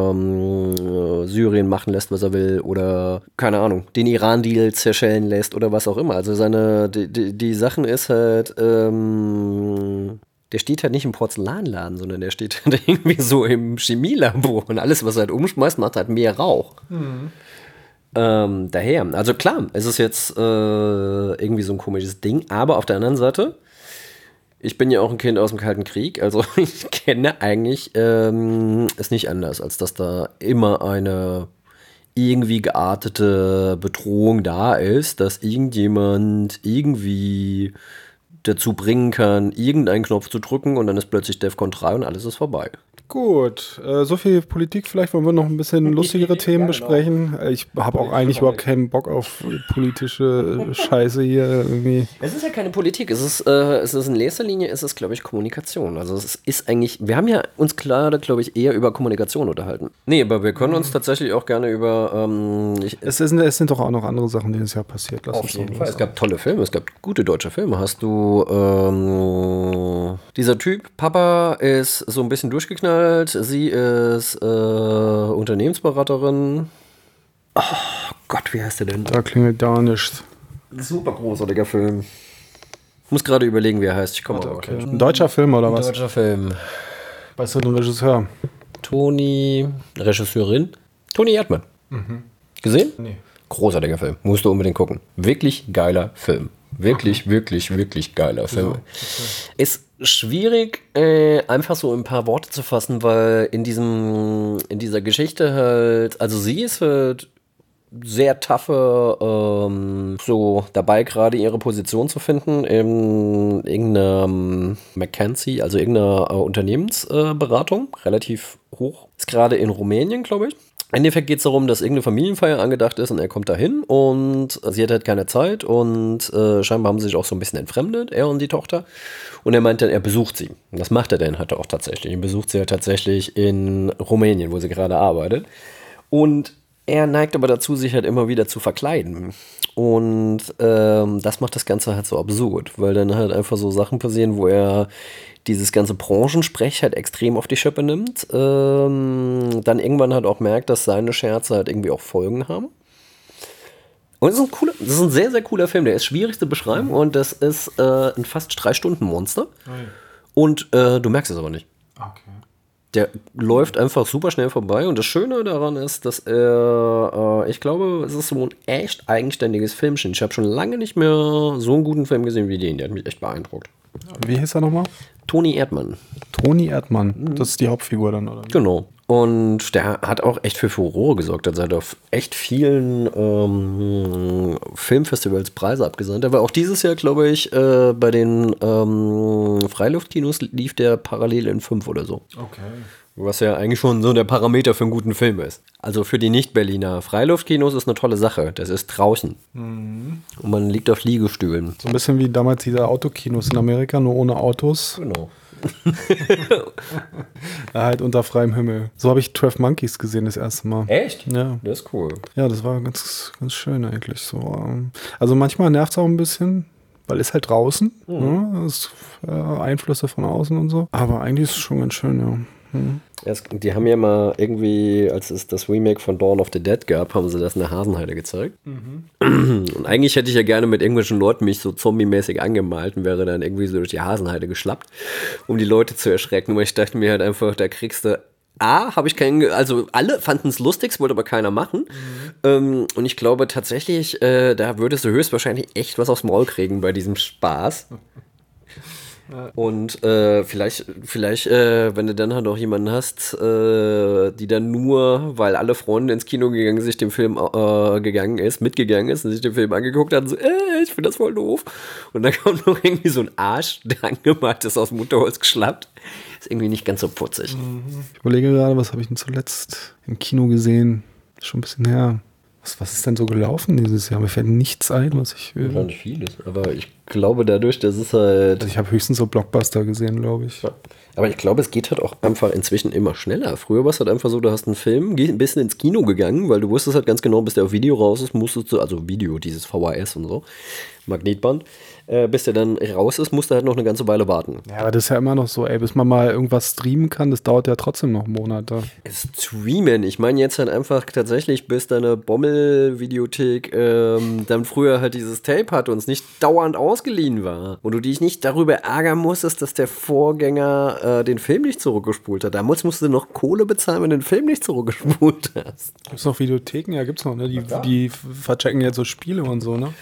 ähm, Syrien machen lässt, was er will oder, keine Ahnung, den Iran-Deal zerschellen lässt oder was auch immer. Also seine, die, die, die Sachen ist halt, ähm, der steht halt nicht im Porzellanladen, sondern der steht halt irgendwie so im Chemielabor und alles, was er halt umschmeißt, macht halt mehr Rauch. Mhm. Ähm, daher, also klar, es ist jetzt äh, irgendwie so ein komisches Ding, aber auf der anderen Seite, ich bin ja auch ein Kind aus dem Kalten Krieg, also ich kenne eigentlich ähm, es nicht anders, als dass da immer eine irgendwie geartete Bedrohung da ist, dass irgendjemand irgendwie dazu bringen kann, irgendeinen Knopf zu drücken und dann ist plötzlich DEFCON drei und alles ist vorbei. Gut, äh, so viel Politik. Vielleicht wollen wir noch ein bisschen lustigere Themen ja, genau. besprechen. Ich habe auch eigentlich überhaupt keinen Bock auf politische Scheiße hier irgendwie. Es ist ja keine Politik, es ist, äh, es ist in erster Linie, es ist, glaube ich, Kommunikation. Also es ist eigentlich, wir haben ja uns gerade, glaube ich, eher über Kommunikation unterhalten. Nee, aber wir können uns tatsächlich auch gerne über... Ähm, ich, es, ist, es sind doch auch noch andere Sachen, die dieses Jahr passiert. Lass auf uns jeden doch Fall. Es gab tolle Filme, es gab gute deutsche Filme. Hast du... Ähm, dieser Typ, Papa, ist so ein bisschen durchgeknallt. Sie ist äh, Unternehmensberaterin. Oh Gott, wie heißt der denn? Da klingelt gar nichts. Super großartiger Film. Ich muss gerade überlegen, wie er heißt. Ich komme aber okay. Ein deutscher Film oder was? Ein deutscher Film. Weißt du, den Regisseur? Toni, Regisseurin? Toni Erdmann. Mhm. Gesehen? Nee. Großartiger Film. Musst du unbedingt gucken. Wirklich geiler Film. Wirklich, okay. wirklich, wirklich geiler Film. Ja, okay. Ist schwierig, äh, einfach so ein paar Worte zu fassen, weil in diesem, in dieser Geschichte halt, also sie ist halt sehr toughe, ähm, so dabei gerade ihre Position zu finden in irgendeiner McKinsey, also irgendeiner äh, Unternehmensberatung, äh, relativ hoch. Ist gerade in Rumänien, glaube ich. Im Endeffekt geht es darum, dass irgendeine Familienfeier angedacht ist und er kommt dahin und sie hat halt keine Zeit und äh, scheinbar haben sie sich auch so ein bisschen entfremdet, er und die Tochter. Und er meint dann, er besucht sie. Und das macht er dann halt auch tatsächlich. Er besucht sie halt tatsächlich in Rumänien, wo sie gerade arbeitet. Und er neigt aber dazu, sich halt immer wieder zu verkleiden. Und ähm, das macht das Ganze halt so absurd, weil dann halt einfach so Sachen passieren, wo er dieses ganze Branchensprech halt extrem auf die Schippe nimmt. Ähm, dann irgendwann halt auch merkt, dass seine Scherze halt irgendwie auch Folgen haben. Und das ist ein cooler, das ist ein sehr, sehr cooler Film. Der ist schwierig zu beschreiben und das ist äh, ein fast drei Stunden Monster. Oh ja. Und äh, du merkst es aber nicht. Okay. Der läuft einfach super schnell vorbei und das Schöne daran ist, dass er, äh, ich glaube, es ist so ein echt eigenständiges Filmchen. Ich habe schon lange nicht mehr so einen guten Film gesehen wie den. Der hat mich echt beeindruckt. Wie hieß er nochmal? Toni Erdmann. Toni Erdmann, das ist die Hauptfigur dann, oder? Genau. Und der hat auch echt für Furore gesorgt. Also er hat auf echt vielen ähm, Filmfestivals Preise abgesandt. Er war auch dieses Jahr, glaube ich, äh, bei den ähm, Freiluftkinos lief der parallel in fünf oder so. Okay. Was ja eigentlich schon so der Parameter für einen guten Film ist. Also für die Nicht-Berliner Freiluftkinos ist eine tolle Sache. Das ist draußen. Mhm. Und man liegt auf Liegestühlen. So ein bisschen wie damals diese Autokinos in Amerika, nur ohne Autos. Genau. Ja, halt unter freiem Himmel. So habe ich zwölf Monkeys gesehen das erste Mal. Echt? Ja. Das ist cool. Ja, das war ganz, ganz schön eigentlich. So. Also manchmal nervt es auch ein bisschen, weil es halt draußen. Mhm. Ne? Das ist, äh, Einflüsse von außen und so. Aber eigentlich ist es schon ganz schön, ja. Mhm. Es, die haben ja mal irgendwie, als es das Remake von Dawn of the Dead gab, haben sie das in der Hasenheide gezeigt. Mhm. Und eigentlich hätte ich ja gerne mit irgendwelchen Leuten mich so zombie-mäßig angemalt und wäre dann irgendwie so durch die Hasenheide geschlappt, um die Leute zu erschrecken. Aber ich dachte mir halt einfach, da kriegst du A, habe ich keinen, also alle fanden es lustig, es wollte aber keiner machen. Mhm. Ähm, und ich glaube tatsächlich, äh, da würdest du höchstwahrscheinlich echt was aufs Maul kriegen bei diesem Spaß. Und äh, vielleicht, vielleicht äh, wenn du dann halt auch jemanden hast, äh, die dann nur, weil alle Freunde ins Kino gegangen sich dem Film äh, gegangen ist, mitgegangen ist und sich den Film angeguckt hat und so, äh, ich finde das voll doof. Und dann kommt noch irgendwie so ein Arsch, der angemalt ist, aus dem Mutterholz geschlappt. Ist irgendwie nicht ganz so putzig. Ich überlege gerade, was habe ich denn zuletzt im Kino gesehen? Schon ein bisschen her. Was, was ist denn so gelaufen dieses Jahr? Mir fällt nichts ein, was ich will. Wahrscheinlich vieles, aber ich glaube dadurch, dass es halt... Also ich habe höchstens so Blockbuster gesehen, glaube ich. Ja. Aber ich glaube, es geht halt auch einfach inzwischen immer schneller. Früher war es halt einfach so, du hast einen Film, gehst ein bisschen ins Kino gegangen, weil du wusstest halt ganz genau, bis der auf Video raus ist, musstest du, also Video, dieses V H S und so, Magnetband, äh, bis der dann raus ist, musst du halt noch eine ganze Weile warten. Ja, aber das ist ja immer noch so, ey, bis man mal irgendwas streamen kann, das dauert ja trotzdem noch Monate. Streamen, ich meine jetzt halt einfach tatsächlich, bis deine Bommel-Videothek ähm, dann früher halt dieses Tape hatte und es nicht dauernd ausgeliehen war. Und du dich nicht darüber ärgern musstest, dass der Vorgänger äh, den Film nicht zurückgespult hat. Damals musst du noch Kohle bezahlen, wenn du den Film nicht zurückgespult hast. Gibt es noch Videotheken? Ja, gibt's noch, ne? Die, die verchecken jetzt so Spiele und so, ne?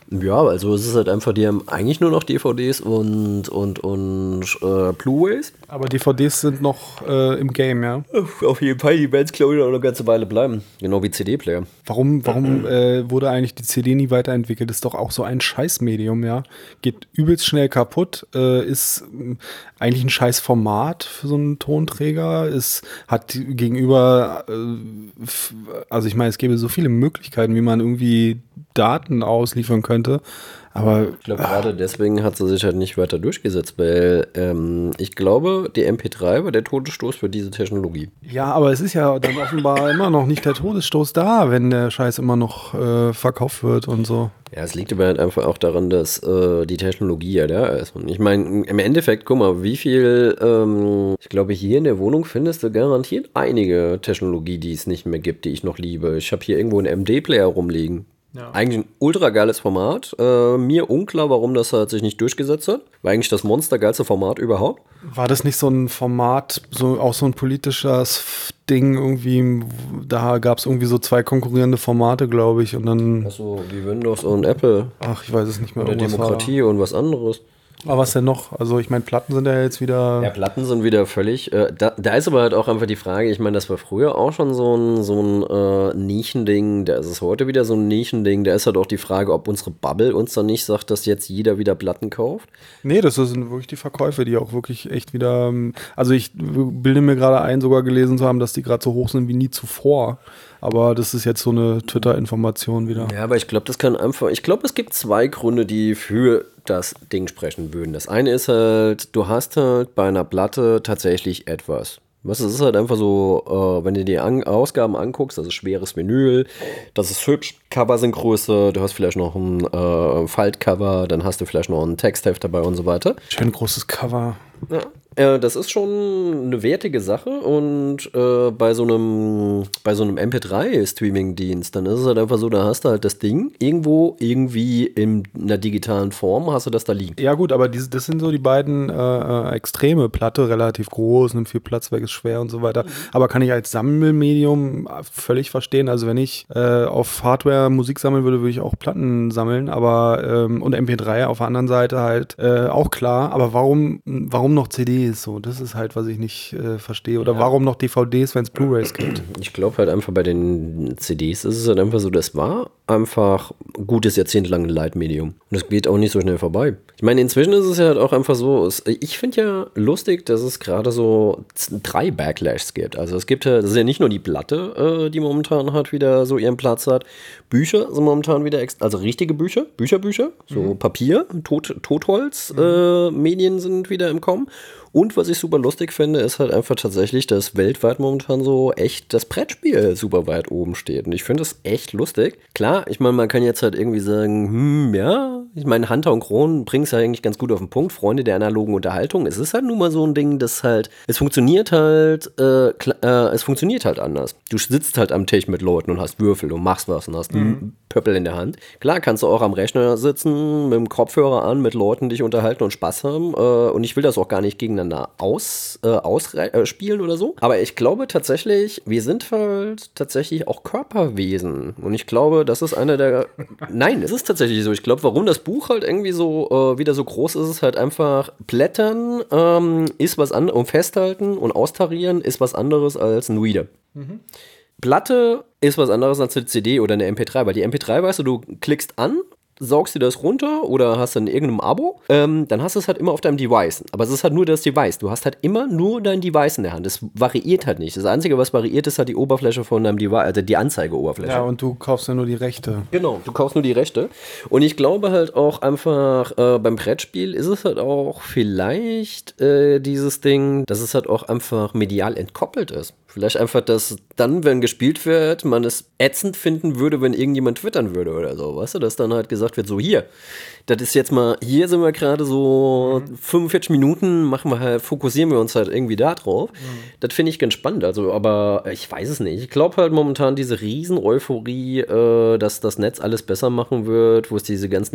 Ja, also es ist halt einfach, die haben eigentlich nur noch D V Ds und, und, und äh, Blu-rays. Aber D V Ds sind noch äh, im Game, ja? Auf jeden Fall, die werden es, glaube ich, noch eine ganze Weile bleiben. Genau wie C D-Player. Warum, warum äh, wurde eigentlich die C D nie weiterentwickelt? Ist doch auch so ein Scheißmedium, ja? Geht übelst schnell kaputt, äh, ist äh, eigentlich ein Scheißformat für so einen Tonträger. Es hat gegenüber, äh, f- also ich meine, es gäbe so viele Möglichkeiten, wie man irgendwie Daten ausliefern könnte. Aber Ich glaube, gerade deswegen hat sie sich halt nicht weiter durchgesetzt, weil ähm, ich glaube, die M P drei war der Todesstoß für diese Technologie. ja, aber es ist ja dann offenbar immer noch nicht der Todesstoß da, wenn der Scheiß immer noch äh, verkauft wird und so. Ja, es liegt aber halt einfach auch daran, dass äh, die Technologie ja da ist. Und ich meine, im Endeffekt, guck mal, wie viel, ähm, ich glaube, hier in der Wohnung findest du garantiert einige Technologie, die es nicht mehr gibt, die ich noch liebe. Ich habe hier irgendwo einen M D-Player rumliegen. Ja. Eigentlich ein ultra geiles Format. Äh, mir unklar, warum das halt sich nicht durchgesetzt hat. War eigentlich das monstergeilste Format überhaupt. War das nicht so ein Format, so auch so ein politisches Ding irgendwie? Da gab es irgendwie so zwei konkurrierende Formate, glaube ich. Und dann. Achso, wie Windows und Apple. Ach, ich weiß es nicht mehr. Oder Demokratie und was anderes. Aber was denn noch? Also ich meine, Platten sind ja jetzt wieder... Ja, Platten sind wieder völlig... Äh, da, da ist aber halt auch einfach die Frage, ich meine, das war früher auch schon so ein, so ein äh, Nischending, da ist es heute wieder so ein Nischending, da ist halt auch die Frage, ob unsere Bubble uns dann nicht sagt, dass jetzt jeder wieder Platten kauft. Nee, das sind wirklich die Verkäufe, die auch wirklich echt wieder... Also ich bilde mir gerade ein, sogar gelesen zu haben, dass die gerade so hoch sind wie nie zuvor. Aber das ist jetzt so eine Twitter-Information wieder. Ja, aber ich glaube, das kann einfach... Ich glaube, es gibt zwei Gründe, die für das Ding sprechen würden. Das eine ist halt, du hast halt bei einer Platte tatsächlich etwas. Was, es ist halt einfach so, äh, wenn du die An- Ausgaben anguckst, das ist schweres Vinyl, das ist hübsch, Cover sind größer, du hast vielleicht noch ein äh, Faltcover, dann hast du vielleicht noch ein Textheft dabei und so weiter. Schön großes Cover. Ja. Äh, das ist schon eine wertige Sache und äh, bei so einem bei so einem M P drei Streaming-Dienst, dann ist es halt einfach so, da hast du halt das Ding irgendwo irgendwie in einer digitalen Form, hast du das da liegen. Ja gut, aber diese, das sind so die beiden äh, Extreme. Platte relativ groß, nimmt viel Platz weg, ist schwer und so weiter. Mhm. Aber kann ich als Sammelmedium völlig verstehen. Also wenn ich äh, auf Hardware Musik sammeln würde, würde ich auch Platten sammeln. Aber ähm, und M P drei auf der anderen Seite halt äh, auch klar. Aber warum warum noch C Ds? So, das ist halt, was ich nicht äh, verstehe. Oder ja. Warum noch D V Ds, wenn es Blu-rays gibt? Ich glaube halt einfach bei den C Ds ist es halt einfach so, das war einfach ein gutes jahrzehntelanges Leitmedium. Und das geht auch nicht so schnell vorbei. Ich meine, inzwischen ist es ja halt auch einfach so, es, ich finde ja lustig, dass es gerade so drei Backlashs gibt. Also es gibt ja, das ist ja nicht nur die Platte, äh, die momentan halt wieder so ihren Platz hat. Bücher sind momentan wieder, ex- also richtige Bücher, Bücherbücher, so mhm. Papier, Tot, Totholz, mhm. äh, Medien sind wieder im Kommen. Und was ich super lustig finde, ist halt einfach tatsächlich, dass weltweit momentan so echt das Brettspiel super weit oben steht. Und ich finde das echt lustig. Klar, ich meine, man kann jetzt halt irgendwie sagen, hm, ja, ich meine, Hunter und Kron bringen es ja eigentlich ganz gut auf den Punkt. Freunde der analogen Unterhaltung. Es ist halt nun mal so ein Ding, das halt, es funktioniert halt, äh, kl- äh, es funktioniert halt anders. Du sitzt halt am Tisch mit Leuten und hast Würfel und machst was und hast mhm. einen Pöppel in der Hand. Klar kannst du auch am Rechner sitzen, mit dem Kopfhörer an, mit Leuten dich unterhalten und Spaß haben. Äh, und ich will das auch gar nicht gegen aus, äh, ausspielen oder so. Aber ich glaube tatsächlich, wir sind halt tatsächlich auch Körperwesen. Und ich glaube, das ist einer der... Nein, es ist tatsächlich so. Ich glaube, warum das Buch halt irgendwie so äh, wieder so groß ist, ist halt einfach Blättern ähm, ist was anderes und festhalten und austarieren ist was anderes als ein Reader. Mhm. Platte ist was anderes als eine C D oder eine M P drei, weil die M P drei, weißt du, du klickst an, saugst dir das runter oder hast dann in irgendeinem Abo, ähm, dann hast du es halt immer auf deinem Device. Aber es ist halt nur das Device. Du hast halt immer nur dein Device in der Hand. Das variiert halt nicht. Das Einzige, was variiert, ist halt die Oberfläche von deinem Device, also die Anzeigeoberfläche. Ja, und du kaufst ja nur die Rechte. Genau, du kaufst nur die Rechte. Und ich glaube halt auch einfach, äh, beim Brettspiel ist es halt auch vielleicht äh, dieses Ding, dass es halt auch einfach medial entkoppelt ist. Vielleicht einfach, dass dann, wenn gespielt wird, man es ätzend finden würde, wenn irgendjemand twittern würde oder so, weißt du, dass dann halt gesagt wird, so hier, das ist jetzt mal, hier sind wir gerade so mhm. fünfundvierzig Minuten, machen wir halt, fokussieren wir uns halt irgendwie da drauf. Mhm. Das finde ich ganz spannend, also, aber ich weiß es nicht. Ich glaube halt momentan diese Riesen-Euphorie, äh, dass das Netz alles besser machen wird, wo es diese ganzen,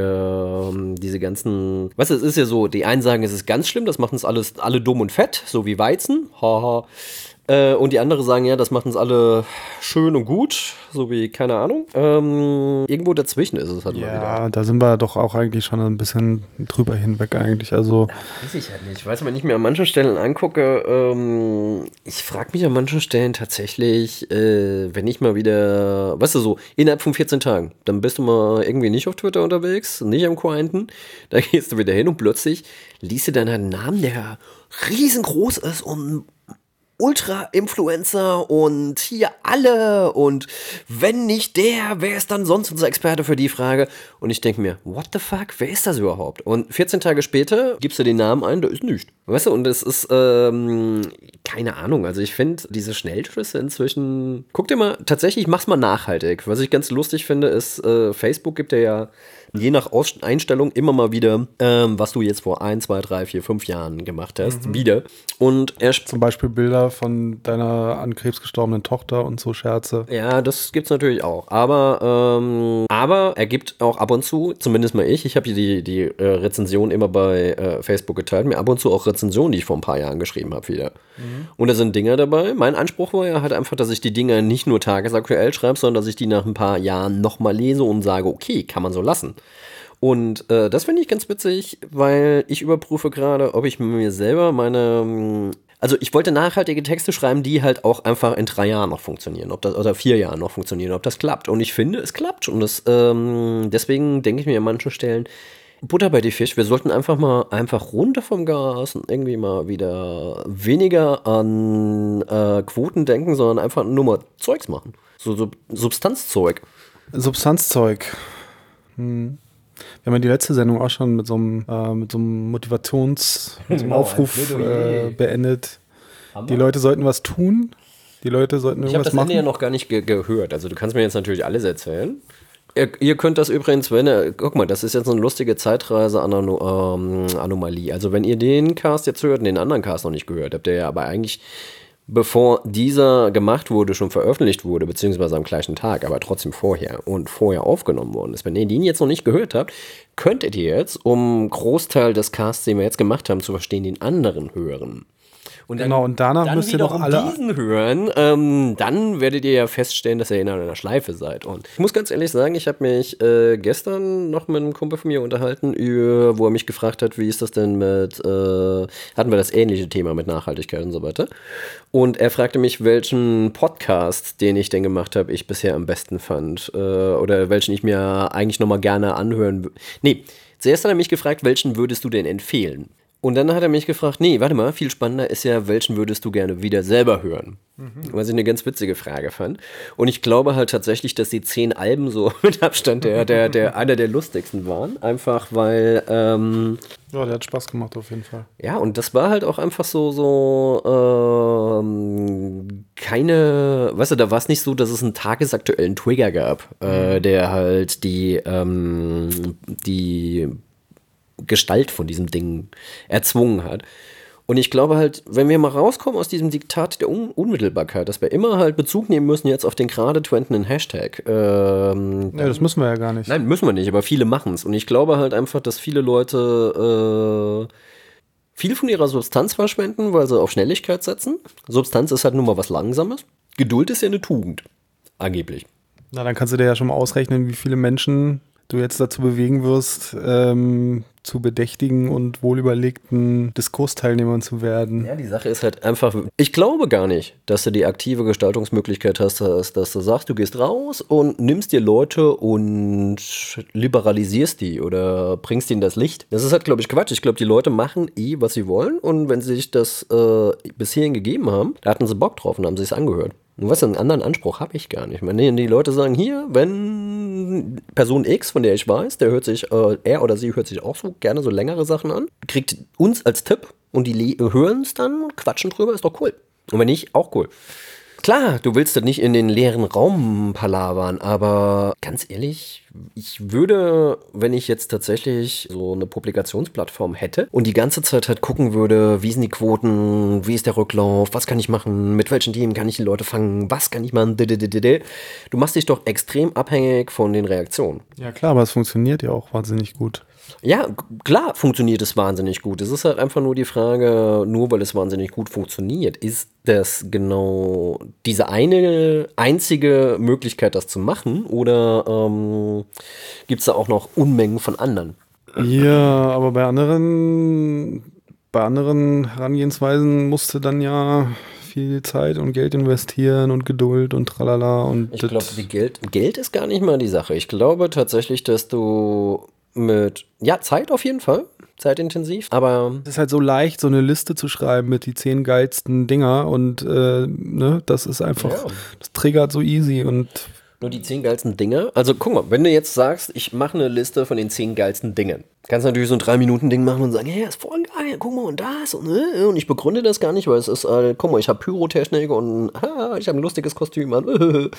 äh, diese ganzen, weißt du, es ist ja so, die einen sagen, es ist ganz schlimm, das machen uns alles alle dumm und fett, so wie Weizen, haha. Äh, und die anderen sagen, ja, das macht uns alle schön und gut, so wie, keine Ahnung. Ähm, irgendwo dazwischen ist es halt ja, mal wieder. Ja, da sind wir doch auch eigentlich schon ein bisschen drüber hinweg eigentlich. Also, ja, weiß ich halt nicht. Ich weiß, wenn ich mir an manchen Stellen angucke, ähm, ich frage mich an manchen Stellen tatsächlich, äh, wenn ich mal wieder, weißt du so, innerhalb von vierzehn Tagen, dann bist du mal irgendwie nicht auf Twitter unterwegs, nicht am Grinden, da gehst du wieder hin und plötzlich liest du dann einen Namen, der riesengroß ist und Ultra-Influencer und hier alle und wenn nicht der, wer ist dann sonst unser Experte für die Frage? Und ich denke mir, what the fuck, wer ist das überhaupt? Und vierzehn Tage später gibst du den Namen ein, da ist nichts. Weißt du, und es ist, ähm, keine Ahnung, also ich finde diese Schnellschüsse inzwischen, guck dir mal, tatsächlich mach's mal nachhaltig. Was ich ganz lustig finde, ist, äh, Facebook gibt dir ja je nach Aus- Einstellung immer mal wieder, ähm, was du jetzt vor ein, zwei, drei, vier, fünf Jahren gemacht hast, mhm. wieder. Und er zum Beispiel Bilder von deiner an Krebs gestorbenen Tochter und so Scherze. Ja, das gibt's natürlich auch. Aber, ähm, aber er gibt auch ab und zu, zumindest mal ich, ich habe die, die äh, Rezension immer bei äh, Facebook geteilt, mir ab und zu auch Rezensionen, die ich vor ein paar Jahren geschrieben habe, wieder. Mhm. Und da sind Dinger dabei. Mein Anspruch war ja halt einfach, dass ich die Dinger nicht nur tagesaktuell schreibe, sondern dass ich die nach ein paar Jahren nochmal lese und sage, okay, kann man so lassen. Und äh, das finde ich ganz witzig, weil ich überprüfe gerade, ob ich mir selber meine, also ich wollte nachhaltige Texte schreiben, die halt auch einfach in drei Jahren noch funktionieren, ob das, oder vier Jahren noch funktionieren, ob das klappt. Und ich finde, es klappt. Und das, ähm, deswegen denke ich mir an manchen Stellen, Butter bei die Fisch, wir sollten einfach mal einfach runter vom Gas und irgendwie mal wieder weniger an äh, Quoten denken, sondern einfach nur mal Zeugs machen. So, so Substanzzeug. Substanzzeug. Hm. Wir haben ja die letzte Sendung auch schon mit so einem, äh, mit so einem Motivations-, mit so einem Aufruf äh, beendet. Die Leute sollten was tun. Die Leute sollten irgendwas machen. Ich habe das Ende ja noch gar nicht ge- gehört. Also du kannst mir jetzt natürlich alles erzählen. Ihr, ihr könnt das übrigens, wenn ihr, guck mal, das ist jetzt eine lustige Zeitreise-Anomalie. Also wenn ihr den Cast jetzt hört und den anderen Cast noch nicht gehört habt, der ja aber eigentlich, bevor dieser gemacht wurde, schon veröffentlicht wurde, beziehungsweise am gleichen Tag, aber trotzdem vorher und vorher aufgenommen worden ist. Wenn ihr den jetzt noch nicht gehört habt, könntet ihr jetzt, um einen Großteil des Casts, den wir jetzt gemacht haben, zu verstehen, den anderen hören. Und dann, genau, und danach dann müsst ihr doch alle diesen hören, ähm, dann werdet ihr ja feststellen, dass ihr in einer Schleife seid. Und ich muss ganz ehrlich sagen, ich habe mich äh, gestern noch mit einem Kumpel von mir unterhalten, über, wo er mich gefragt hat, wie ist das denn mit, äh, hatten wir das ähnliche Thema mit Nachhaltigkeit und so weiter. Und er fragte mich, welchen Podcast, den ich denn gemacht habe, ich bisher am besten fand. Äh, oder welchen ich mir eigentlich nochmal gerne anhören würde. Nee, zuerst hat er mich gefragt, welchen würdest du denn empfehlen? Und dann hat er mich gefragt, nee, warte mal, viel spannender ist ja, welchen würdest du gerne wieder selber hören? Mhm. Was ich eine ganz witzige Frage fand. Und ich glaube halt tatsächlich, dass die zehn Alben so mit Abstand der, der, der einer der lustigsten waren. Einfach weil, ähm, ja, der hat Spaß gemacht auf jeden Fall. Ja, und das war halt auch einfach so, so, ähm, keine, weißt du, da war es nicht so, dass es einen tagesaktuellen Trigger gab, mhm. äh, der halt die, ähm, die Gestalt von diesem Ding erzwungen hat. Und ich glaube halt, wenn wir mal rauskommen aus diesem Diktat der Un- Unmittelbarkeit, dass wir immer halt Bezug nehmen müssen jetzt auf den gerade trendenden Hashtag. Ähm, ja, das müssen wir ja gar nicht. Nein, müssen wir nicht, aber viele machen es. Und ich glaube halt einfach, dass viele Leute äh, viel von ihrer Substanz verschwenden, weil sie auf Schnelligkeit setzen. Substanz ist halt nun mal was Langsames. Geduld ist ja eine Tugend. Angeblich. Na, dann kannst du dir ja schon mal ausrechnen, wie viele Menschen du jetzt dazu bewegen wirst, ähm, zu bedächtigen und wohlüberlegten Diskursteilnehmern zu werden. Ja, die Sache ist halt einfach, ich glaube gar nicht, dass du die aktive Gestaltungsmöglichkeit hast, dass, dass du sagst, du gehst raus und nimmst dir Leute und liberalisierst die oder bringst ihnen das Licht. Das ist halt, glaube ich, Quatsch. Ich glaube, die Leute machen eh, was sie wollen und wenn sie sich das äh, bis hierhin gegeben haben, da hatten sie Bock drauf und haben sich es angehört. Und was, einen anderen Anspruch habe ich gar nicht. Ich meine, die Leute sagen hier, wenn Person X, von der ich weiß, der hört sich, äh, er oder sie hört sich auch so gerne so längere Sachen an, kriegt uns als Tipp und die hören es dann, quatschen drüber, ist doch cool. Und wenn nicht, auch cool. Klar, du willst das nicht in den leeren Raum palavern, aber ganz ehrlich, ich würde, wenn ich jetzt tatsächlich so eine Publikationsplattform hätte und die ganze Zeit halt gucken würde, wie sind die Quoten, wie ist der Rücklauf, was kann ich machen, mit welchen Themen kann ich die Leute fangen, was kann ich machen, du machst dich doch extrem abhängig von den Reaktionen. Ja klar, aber es funktioniert ja auch wahnsinnig gut. Ja, g- klar funktioniert es wahnsinnig gut. Es ist halt einfach nur die Frage, nur weil es wahnsinnig gut funktioniert, ist das genau diese eine einzige Möglichkeit, das zu machen? Oder ähm, gibt es da auch noch Unmengen von anderen? Ja, aber bei anderen, bei anderen Herangehensweisen musste dann ja viel Zeit und Geld investieren und Geduld und tralala und Ich das- glaube, die Geld, Geld ist gar nicht mal die Sache. Ich glaube tatsächlich, dass du mit, ja, Zeit auf jeden Fall, zeitintensiv, aber es ist halt so leicht, so eine Liste zu schreiben mit die zehn geilsten Dinger und äh, ne, das ist einfach, Ja. das triggert so easy und nur die zehn geilsten Dinge. Also guck mal, wenn du jetzt sagst, ich mache eine Liste von den zehn geilsten Dingen, kannst du natürlich so ein drei Minuten Ding machen und sagen, hey, ist voll geil, guck mal und das und äh, und ich begründe das gar nicht, weil es ist, äh, guck mal, ich habe Pyrotechnik und ah, ich habe ein lustiges Kostüm an.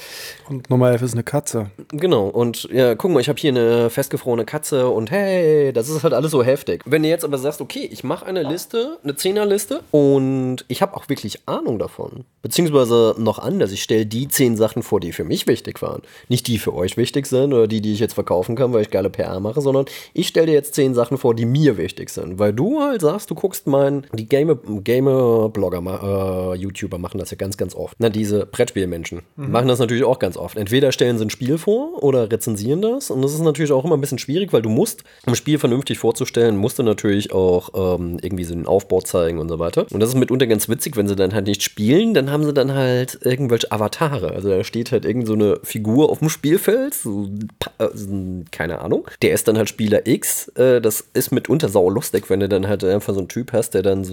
und Nummer elf ist eine Katze. Genau, und ja, guck mal, ich habe hier eine festgefrorene Katze und hey, das ist halt alles so heftig. Wenn du jetzt aber sagst, okay, ich mache eine Liste, eine Zehnerliste und ich habe auch wirklich Ahnung davon, beziehungsweise noch anders, ich stelle die zehn Sachen vor, die für mich wichtig waren. Nicht die für euch wichtig sind oder die, die ich jetzt verkaufen kann, weil ich geile P R mache, sondern ich stelle dir jetzt zehn Sachen vor, die mir wichtig sind, weil du halt sagst, du guckst mein, die Gamer-Blogger, äh, YouTuber machen das ja ganz, ganz oft. Na, diese Brettspielmenschen mhm. machen das natürlich auch ganz oft. Entweder stellen sie ein Spiel vor oder rezensieren das und das ist natürlich auch immer ein bisschen schwierig, weil du musst, um ein Spiel vernünftig vorzustellen, musst du natürlich auch ähm, irgendwie so den Aufbau zeigen und so weiter. Und das ist mitunter ganz witzig, wenn sie dann halt nicht spielen, dann haben sie dann halt irgendwelche Avatare. Also da steht halt irgend so eine Figur auf dem Spielfeld, so, äh, keine Ahnung. Der ist dann halt Spieler X. Äh, das ist mitunter saulustig, wenn du dann halt einfach so einen Typ hast, der dann so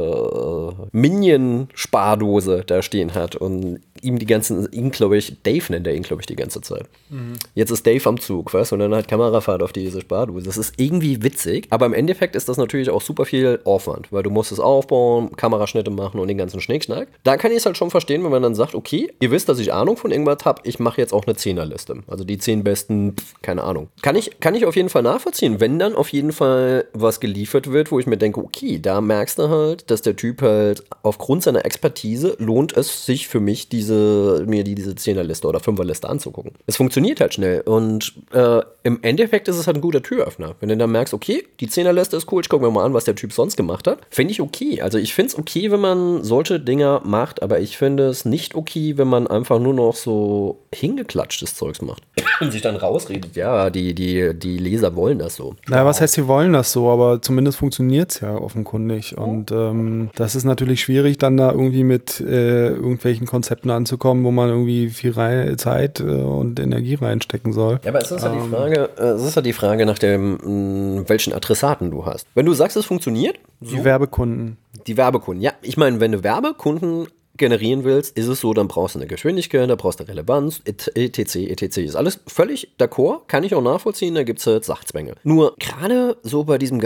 eine äh, Minion-Spardose da stehen hat und ihm die ganzen, ihn glaube ich, Dave nennt er ihn, glaube ich, die ganze Zeit. Mhm. Jetzt ist Dave am Zug, weißt du, und dann halt Kamerafahrt auf diese Spardose. Das ist irgendwie witzig, aber im Endeffekt ist das natürlich auch super viel Aufwand, weil du musst es aufbauen, Kameraschnitte machen und den ganzen Schnickschnack. Da kann ich es halt schon verstehen, wenn man dann sagt, okay, ihr wisst, dass ich Ahnung von irgendwas habe, ich mache jetzt auch eine Zehnerliste. Also die zehn besten, pf, keine Ahnung. Kann ich, kann ich auf jeden Fall nachvollziehen, wenn dann auf jeden Fall was geliefert wird, wo ich mir denke, okay, da merkst du halt, dass der Typ halt aufgrund seiner Expertise lohnt es sich für mich, diese mir die, diese Zehnerliste oder Fünferliste anzugucken. Es funktioniert halt schnell und äh, im Endeffekt ist es halt ein guter Türöffner. Wenn du dann merkst, okay, die Zehnerliste ist cool, ich gucke mir mal an, was der Typ sonst gemacht hat, finde ich okay. Also ich finde es okay, wenn man solche Dinger macht, aber ich finde es nicht okay, wenn man einfach nur noch so hingeklatschtes Zeugs macht und sich dann rausredet, ja, die, die, die Leser wollen das so. Naja, was heißt, sie wollen das so, aber zumindest funktioniert es ja offenkundig und ähm, das ist natürlich schwierig, dann da irgendwie mit äh, irgendwelchen Konzepten anzukommen, wo man irgendwie viel rein, Zeit äh, und Energie reinstecken soll. Ja, aber es ist ja ähm, die Frage, äh, es ist ja die Frage nach dem, mh, welchen Adressaten du hast. Wenn du sagst, es funktioniert, so, die Werbekunden. Die Werbekunden, ja. Ich meine, wenn du Werbekunden generieren willst, ist es so, dann brauchst du eine Geschwindigkeit, da brauchst du Relevanz, et cetera, et cetera. Ist alles völlig d'accord, kann ich auch nachvollziehen, da gibt es halt Sachzwänge. Nur gerade so bei diesem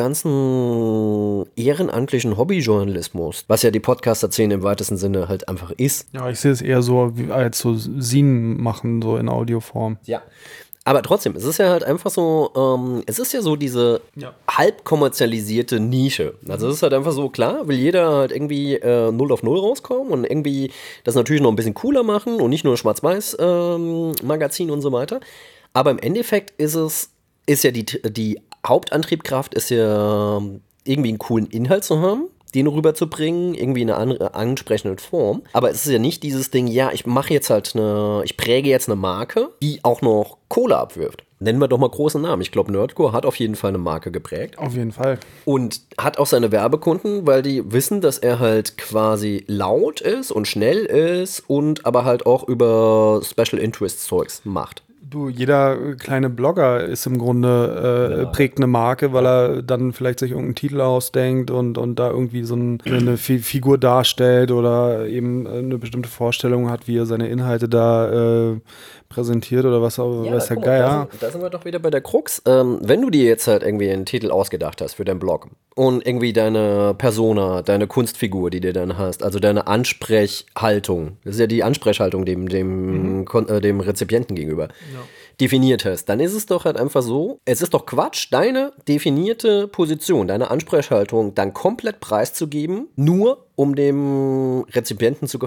ganzen ehrenamtlichen Hobbyjournalismus, was ja die Podcaster-Szene im weitesten Sinne halt einfach ist. Ja, ich sehe es eher so wie als so Sin machen, so in Audioform. Ja. Aber trotzdem, es ist ja halt einfach so, ähm, es ist ja so diese ja. halb kommerzialisierte Nische. Also es ist halt einfach so, klar, will jeder halt irgendwie äh, null auf null rauskommen und irgendwie das natürlich noch ein bisschen cooler machen und nicht nur Schwarz-Weiß-Magazin ähm, und so weiter. Aber im Endeffekt ist es, ist ja die, die Hauptantriebkraft ist ja irgendwie einen coolen Inhalt zu haben, den rüberzubringen, irgendwie in einer an- ansprechenden Form. Aber es ist ja nicht dieses Ding, ja, ich mache jetzt halt eine, ich präge jetzt eine Marke, die auch noch Kohle abwirft. Nennen wir doch mal große Namen. Ich glaube, Nerdcore hat auf jeden Fall eine Marke geprägt. Auf jeden Fall. Und hat auch seine Werbekunden, weil die wissen, dass er halt quasi laut ist und schnell ist und aber halt auch über Special Interest Zeugs macht. Du, jeder kleine Blogger ist im Grunde, äh, ja. prägt eine Marke, weil er dann vielleicht sich irgendeinen Titel ausdenkt und, und da irgendwie so ein, eine F- Figur darstellt oder eben eine bestimmte Vorstellung hat, wie er seine Inhalte da äh, präsentiert oder was auch, ja, weiß der mal, Geier. Da sind, da sind wir doch wieder bei der Krux. Ähm, wenn du dir jetzt halt irgendwie einen Titel ausgedacht hast für deinen Blog und irgendwie deine Persona, deine Kunstfigur, die du dann hast, also deine Ansprechhaltung, das ist ja die Ansprechhaltung dem, dem, mhm. Kon- äh, dem Rezipienten gegenüber, ja. definiert hast, dann ist es doch halt einfach so, es ist doch Quatsch, deine definierte Position, deine Ansprechhaltung dann komplett preiszugeben, nur um dem Rezipienten zu gefallen.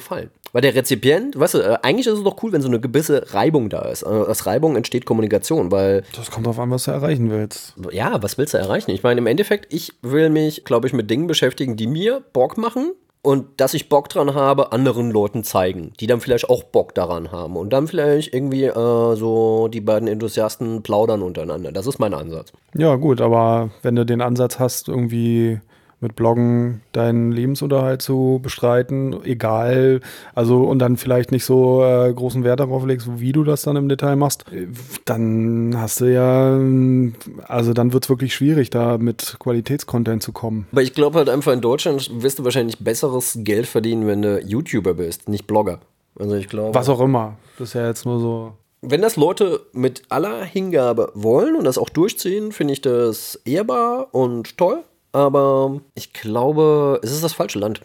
Weil der Rezipient, weißt du, äh, eigentlich ist es doch cool, wenn so eine gewisse Reibung da ist. Äh, aus Reibung entsteht Kommunikation, weil... Das kommt drauf an, was du erreichen willst. Ja, was willst du erreichen? Ich meine, im Endeffekt, ich will mich, glaube ich, mit Dingen beschäftigen, die mir Bock machen und dass ich Bock dran habe, anderen Leuten zeigen, die dann vielleicht auch Bock daran haben und dann vielleicht irgendwie äh, so die beiden Enthusiasten plaudern untereinander. Das ist mein Ansatz. Ja, gut, aber wenn du den Ansatz hast, irgendwie mit Bloggen deinen Lebensunterhalt zu bestreiten, egal, also und dann vielleicht nicht so äh, großen Wert darauf legst, wie du das dann im Detail machst, dann hast du ja, also dann wird es wirklich schwierig, da mit Qualitätscontent zu kommen. Aber ich glaube halt einfach, in Deutschland wirst du wahrscheinlich besseres Geld verdienen, wenn du YouTuber bist, nicht Blogger. Also ich glaube... Was auch immer, das ist ja jetzt nur so... Wenn das Leute mit aller Hingabe wollen und das auch durchziehen, finde ich das ehrbar und toll. Aber ich glaube, es ist das falsche Land.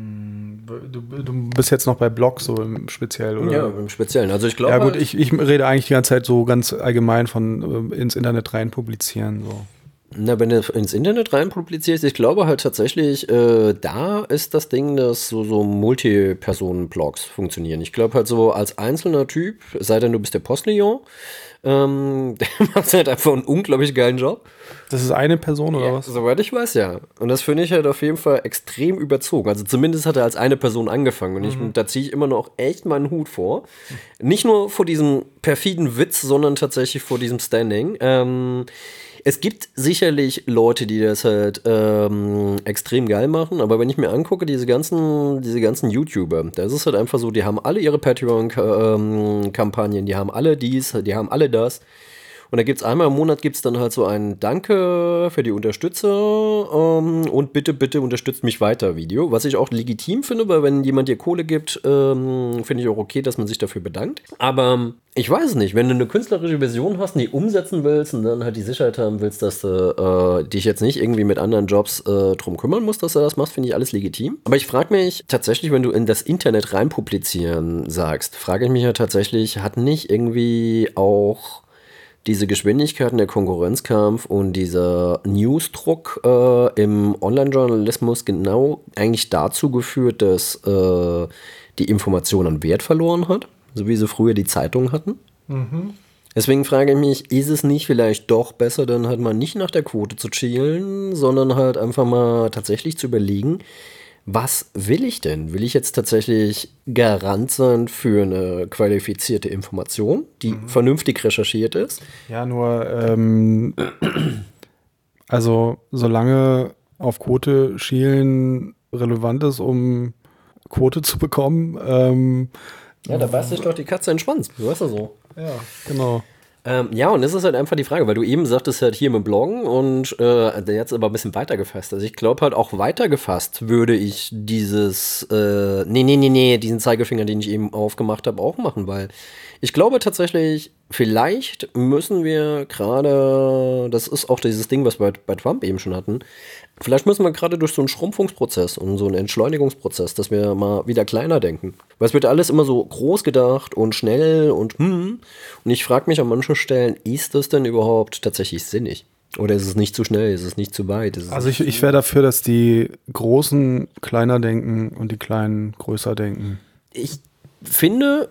Du, du bist jetzt noch bei Blogs so im Speziell, oder? Ja, im Speziellen. Also ich glaube. Ja gut, ich, ich rede eigentlich die ganze Zeit so ganz allgemein von äh, ins Internet rein publizieren. So. Na, wenn du ins Internet rein publizierst, ich glaube halt tatsächlich, äh, da ist das Ding, dass so, so Multi-Personen-Blogs funktionieren. Ich glaube halt so als einzelner Typ, sei denn du bist der Postillon, ähm, der macht halt einfach einen unglaublich geilen Job. Das ist eine Person oder ja, was? Soweit ich weiß, ja. Und das finde ich halt auf jeden Fall extrem überzogen. Also zumindest hat er als eine Person angefangen. Und ich, mhm. da ziehe ich immer noch echt meinen Hut vor. Nicht nur vor diesem perfiden Witz, sondern tatsächlich vor diesem Standing. Ähm, es gibt sicherlich Leute, die das halt ähm, extrem geil machen, aber wenn ich mir angucke, diese ganzen, diese ganzen YouTuber, da ist es halt einfach so, die haben alle ihre Patreon-Kampagnen, die haben alle dies, die haben alle das. Und da gibt es einmal im Monat gibt's dann halt so ein Danke für die Unterstützer ähm, und bitte, bitte unterstützt mich weiter Video, was ich auch legitim finde, weil wenn jemand dir Kohle gibt, ähm, finde ich auch okay, dass man sich dafür bedankt. Aber ich weiß es nicht, wenn du eine künstlerische Version hast, die umsetzen willst und dann halt die Sicherheit haben willst, dass du äh, dich jetzt nicht irgendwie mit anderen Jobs äh, drum kümmern musst, dass du das machst, finde ich alles legitim. Aber ich frage mich tatsächlich, wenn du in das Internet rein publizieren sagst, frage ich mich ja tatsächlich, hat nicht irgendwie auch diese Geschwindigkeiten der Konkurrenzkampf und dieser Newsdruck äh, im Online-Journalismus genau eigentlich dazu geführt, dass äh, die Information an Wert verloren hat, so wie sie früher die Zeitungen hatten. Mhm. Deswegen frage ich mich, ist es nicht vielleicht doch besser, dann halt mal nicht nach der Quote zu schielen, sondern halt einfach mal tatsächlich zu überlegen, was will ich denn? Will ich jetzt tatsächlich Garant sein für eine qualifizierte Information, die mhm. vernünftig recherchiert ist? Ja, nur, ähm, also solange auf Quote schielen relevant ist, um Quote zu bekommen. Ähm, ja, da beißt sich doch die Katze in den Schwanz, du weißt ja so. Ja, genau. Ähm, ja, und das ist halt einfach die Frage, weil du eben sagtest halt hier mit Bloggen und äh, jetzt aber ein bisschen weiter gefasst. Also ich glaube halt auch weiter gefasst würde ich dieses, äh, nee, nee, nee, nee, diesen Zeigefinger, den ich eben aufgemacht habe, auch machen, weil ich glaube tatsächlich, vielleicht müssen wir gerade, das ist auch dieses Ding, was wir bei Trump eben schon hatten, vielleicht müssen wir gerade durch so einen Schrumpfungsprozess und so einen Entschleunigungsprozess, dass wir mal wieder kleiner denken. Weil es wird alles immer so groß gedacht und schnell und hm. Und ich frage mich an manchen Stellen, ist das denn überhaupt tatsächlich sinnig? Oder ist es nicht zu schnell? Ist es nicht zu weit? Ist es also ich, ich wäre dafür, dass die Großen kleiner denken und die Kleinen größer denken. Ich finde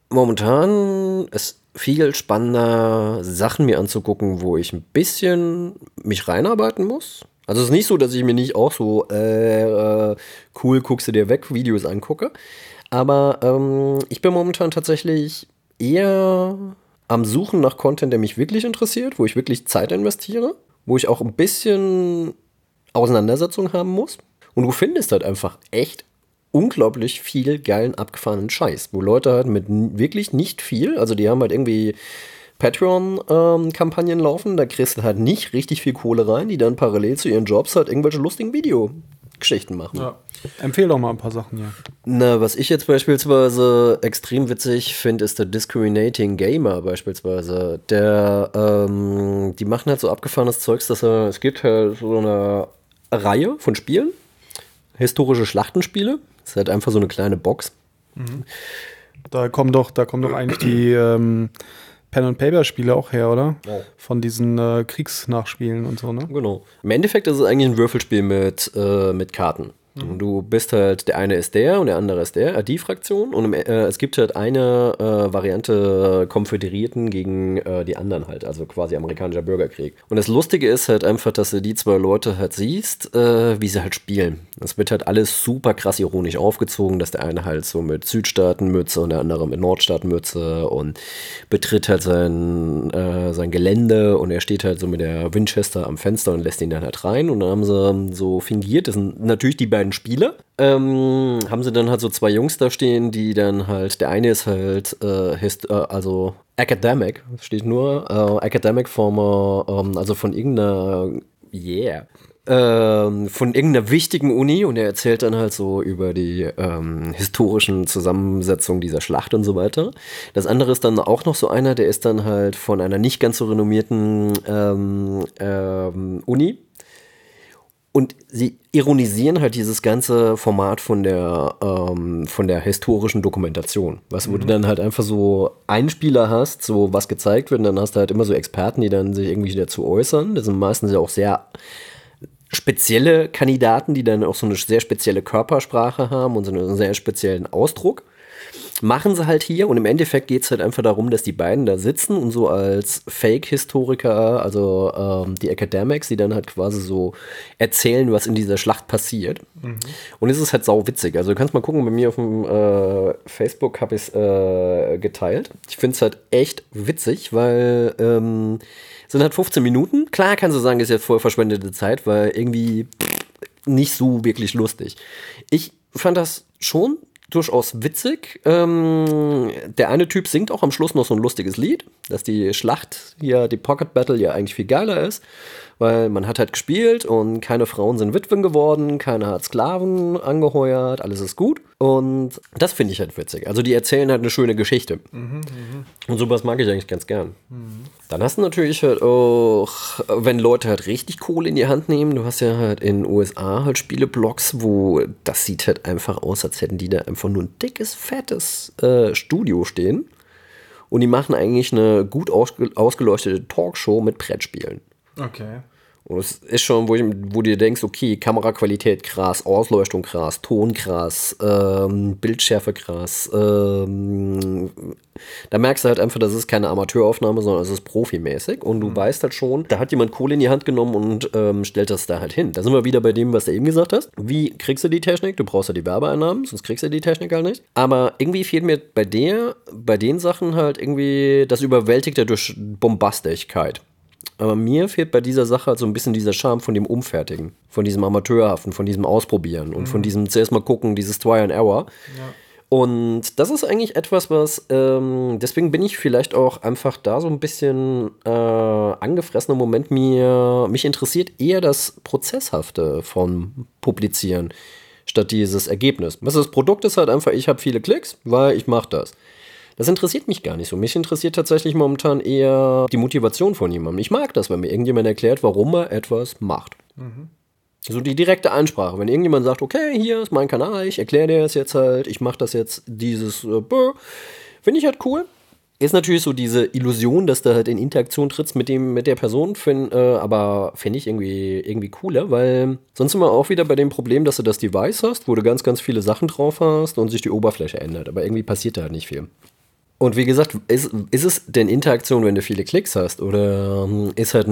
momentan es viel spannender, Sachen mir anzugucken, wo ich ein bisschen mich reinarbeiten muss. Also es ist nicht so, dass ich mir nicht auch so äh, äh, cool, guckst du dir weg, Videos angucke. Aber ähm, ich bin momentan tatsächlich eher am Suchen nach Content, der mich wirklich interessiert, wo ich wirklich Zeit investiere, wo ich auch ein bisschen Auseinandersetzung haben muss. Und du findest halt einfach echt unglaublich viel geilen, abgefahrenen Scheiß, wo Leute halt mit wirklich nicht viel, also die haben halt irgendwie Patreon-Kampagnen ähm, laufen, da kriegst du halt nicht richtig viel Kohle rein, die dann parallel zu ihren Jobs halt irgendwelche lustigen Videogeschichten machen. Ja. Empfehle doch mal ein paar Sachen, ja. Na, was ich jetzt beispielsweise extrem witzig finde, ist der Discriminating Gamer beispielsweise. Der, ähm, die machen halt so abgefahrenes Zeugs, dass er, es gibt halt so eine Reihe von Spielen, historische Schlachtenspiele. Das ist halt einfach so eine kleine Box. Mhm. Da kommen doch, da kommen doch eigentlich die ähm, Pen-and-Paper-Spiele auch her, oder? Ja. Von diesen äh, Kriegsnachspielen und so, ne? Genau. Im Endeffekt ist es eigentlich ein Würfelspiel mit, äh, mit Karten. Und du bist halt, der eine ist der und der andere ist der, äh, die Fraktion. Und im, äh, es gibt halt eine äh, Variante Konföderierten gegen äh, die anderen halt, also quasi amerikanischer Bürgerkrieg. Und das Lustige ist halt einfach, dass du die zwei Leute halt siehst, äh, wie sie halt spielen. Es wird halt alles super krass ironisch aufgezogen, dass der eine halt so mit Südstaatenmütze und der andere mit Nordstaatenmütze und betritt halt sein, äh, sein Gelände und er steht halt so mit der Winchester am Fenster und lässt ihn dann halt rein. Und dann haben sie so fingiert, das sind natürlich die beiden Spieler, ähm, haben sie dann halt so zwei Jungs da stehen, die dann halt, der eine ist halt, äh, hist- äh, also Academic, steht nur, äh, Academic former, ähm, also von irgendeiner, yeah, ähm, von irgendeiner wichtigen Uni und er erzählt dann halt so über die ähm, historischen Zusammensetzungen dieser Schlacht und so weiter. Das andere ist dann auch noch so einer, der ist dann halt von einer nicht ganz so renommierten ähm, ähm, Uni. Und sie ironisieren halt dieses ganze Format von der, ähm, von der historischen Dokumentation. Was, wo mhm. du dann halt einfach so Einspieler hast, so was gezeigt wird, und dann hast du halt immer so Experten, die dann sich irgendwie dazu äußern. Das sind meistens ja auch sehr spezielle Kandidaten, die dann auch so eine sehr spezielle Körpersprache haben und so einen sehr speziellen Ausdruck. Machen sie halt hier und im Endeffekt geht es halt einfach darum, dass die beiden da sitzen und so als Fake-Historiker, also ähm, die Academics, die dann halt quasi so erzählen, was in dieser Schlacht passiert. Mhm. Und es ist halt sau witzig. Also du kannst mal gucken, bei mir auf dem äh, Facebook habe ich es äh, geteilt. Ich finde es halt echt witzig, weil ähm, es sind halt fünfzehn Minuten. Klar kannst du sagen, ist ja voll verschwendete Zeit, weil irgendwie nicht so wirklich lustig. Ich fand das schon durchaus witzig. Ähm, der eine Typ singt auch am Schluss noch so ein lustiges Lied, dass die Schlacht hier, die Pocket Battle ja eigentlich viel geiler ist, weil man hat halt gespielt und keine Frauen sind Witwen geworden, keiner hat Sklaven angeheuert, alles ist gut und das finde ich halt witzig. Also die erzählen halt eine schöne Geschichte. Mhm, und sowas mag ich eigentlich ganz gern. Mhm. Dann hast du natürlich halt auch, wenn Leute halt richtig Kohle in die Hand nehmen, du hast ja halt in den U S A halt Spieleblogs, wo das sieht halt einfach aus, als hätten die da einfach nur ein dickes, fettes äh, Studio stehen und die machen eigentlich eine gut ausge- ausgeleuchtete Talkshow mit Brettspielen. Okay. Und es ist schon, wo, ich, wo du dir denkst, okay, Kameraqualität krass, Ausleuchtung krass, Ton krass, ähm, Bildschärfe krass. Ähm, da merkst du halt einfach, das ist keine Amateuraufnahme, sondern es ist profimäßig. Und du mhm. weißt halt schon, da hat jemand Kohle in die Hand genommen und ähm, stellt das da halt hin. Da sind wir wieder bei dem, was du eben gesagt hast. Wie kriegst du die Technik? Du brauchst ja die Werbeeinnahmen, sonst kriegst du die Technik halt nicht. Aber irgendwie fehlt mir bei der, bei den Sachen halt irgendwie das Überwältigte durch Bombastigkeit. Aber mir fehlt bei dieser Sache halt so ein bisschen dieser Charme von dem Umfertigen, von diesem Amateurhaften, von diesem Ausprobieren und mhm. von diesem zuerst mal gucken, dieses Try and Error. Ja. Und das ist eigentlich etwas, was, ähm, deswegen bin ich vielleicht auch einfach da so ein bisschen äh, angefressen im Moment. Mir, mich interessiert eher das Prozesshafte von Publizieren, statt dieses Ergebnis. Was das Produkt ist halt einfach, ich habe viele Klicks, weil ich mache das. Das interessiert mich gar nicht so. Mich interessiert tatsächlich momentan eher die Motivation von jemandem. Ich mag das, wenn mir irgendjemand erklärt, warum er etwas macht. Mhm. So die direkte Ansprache. Wenn irgendjemand sagt, okay, hier ist mein Kanal, ich erkläre dir das jetzt halt, ich mache das jetzt, dieses, äh, finde ich halt cool. Ist natürlich so diese Illusion, dass du halt in Interaktion trittst mit dem, mit der Person, find, äh, aber finde ich irgendwie, irgendwie cooler, weil sonst sind wir auch wieder bei dem Problem, dass du das Device hast, wo du ganz, ganz viele Sachen drauf hast und sich die Oberfläche ändert. Aber irgendwie passiert da halt nicht viel. Und wie gesagt, ist, ist es denn Interaktion, wenn du viele Klicks hast? Oder ist halt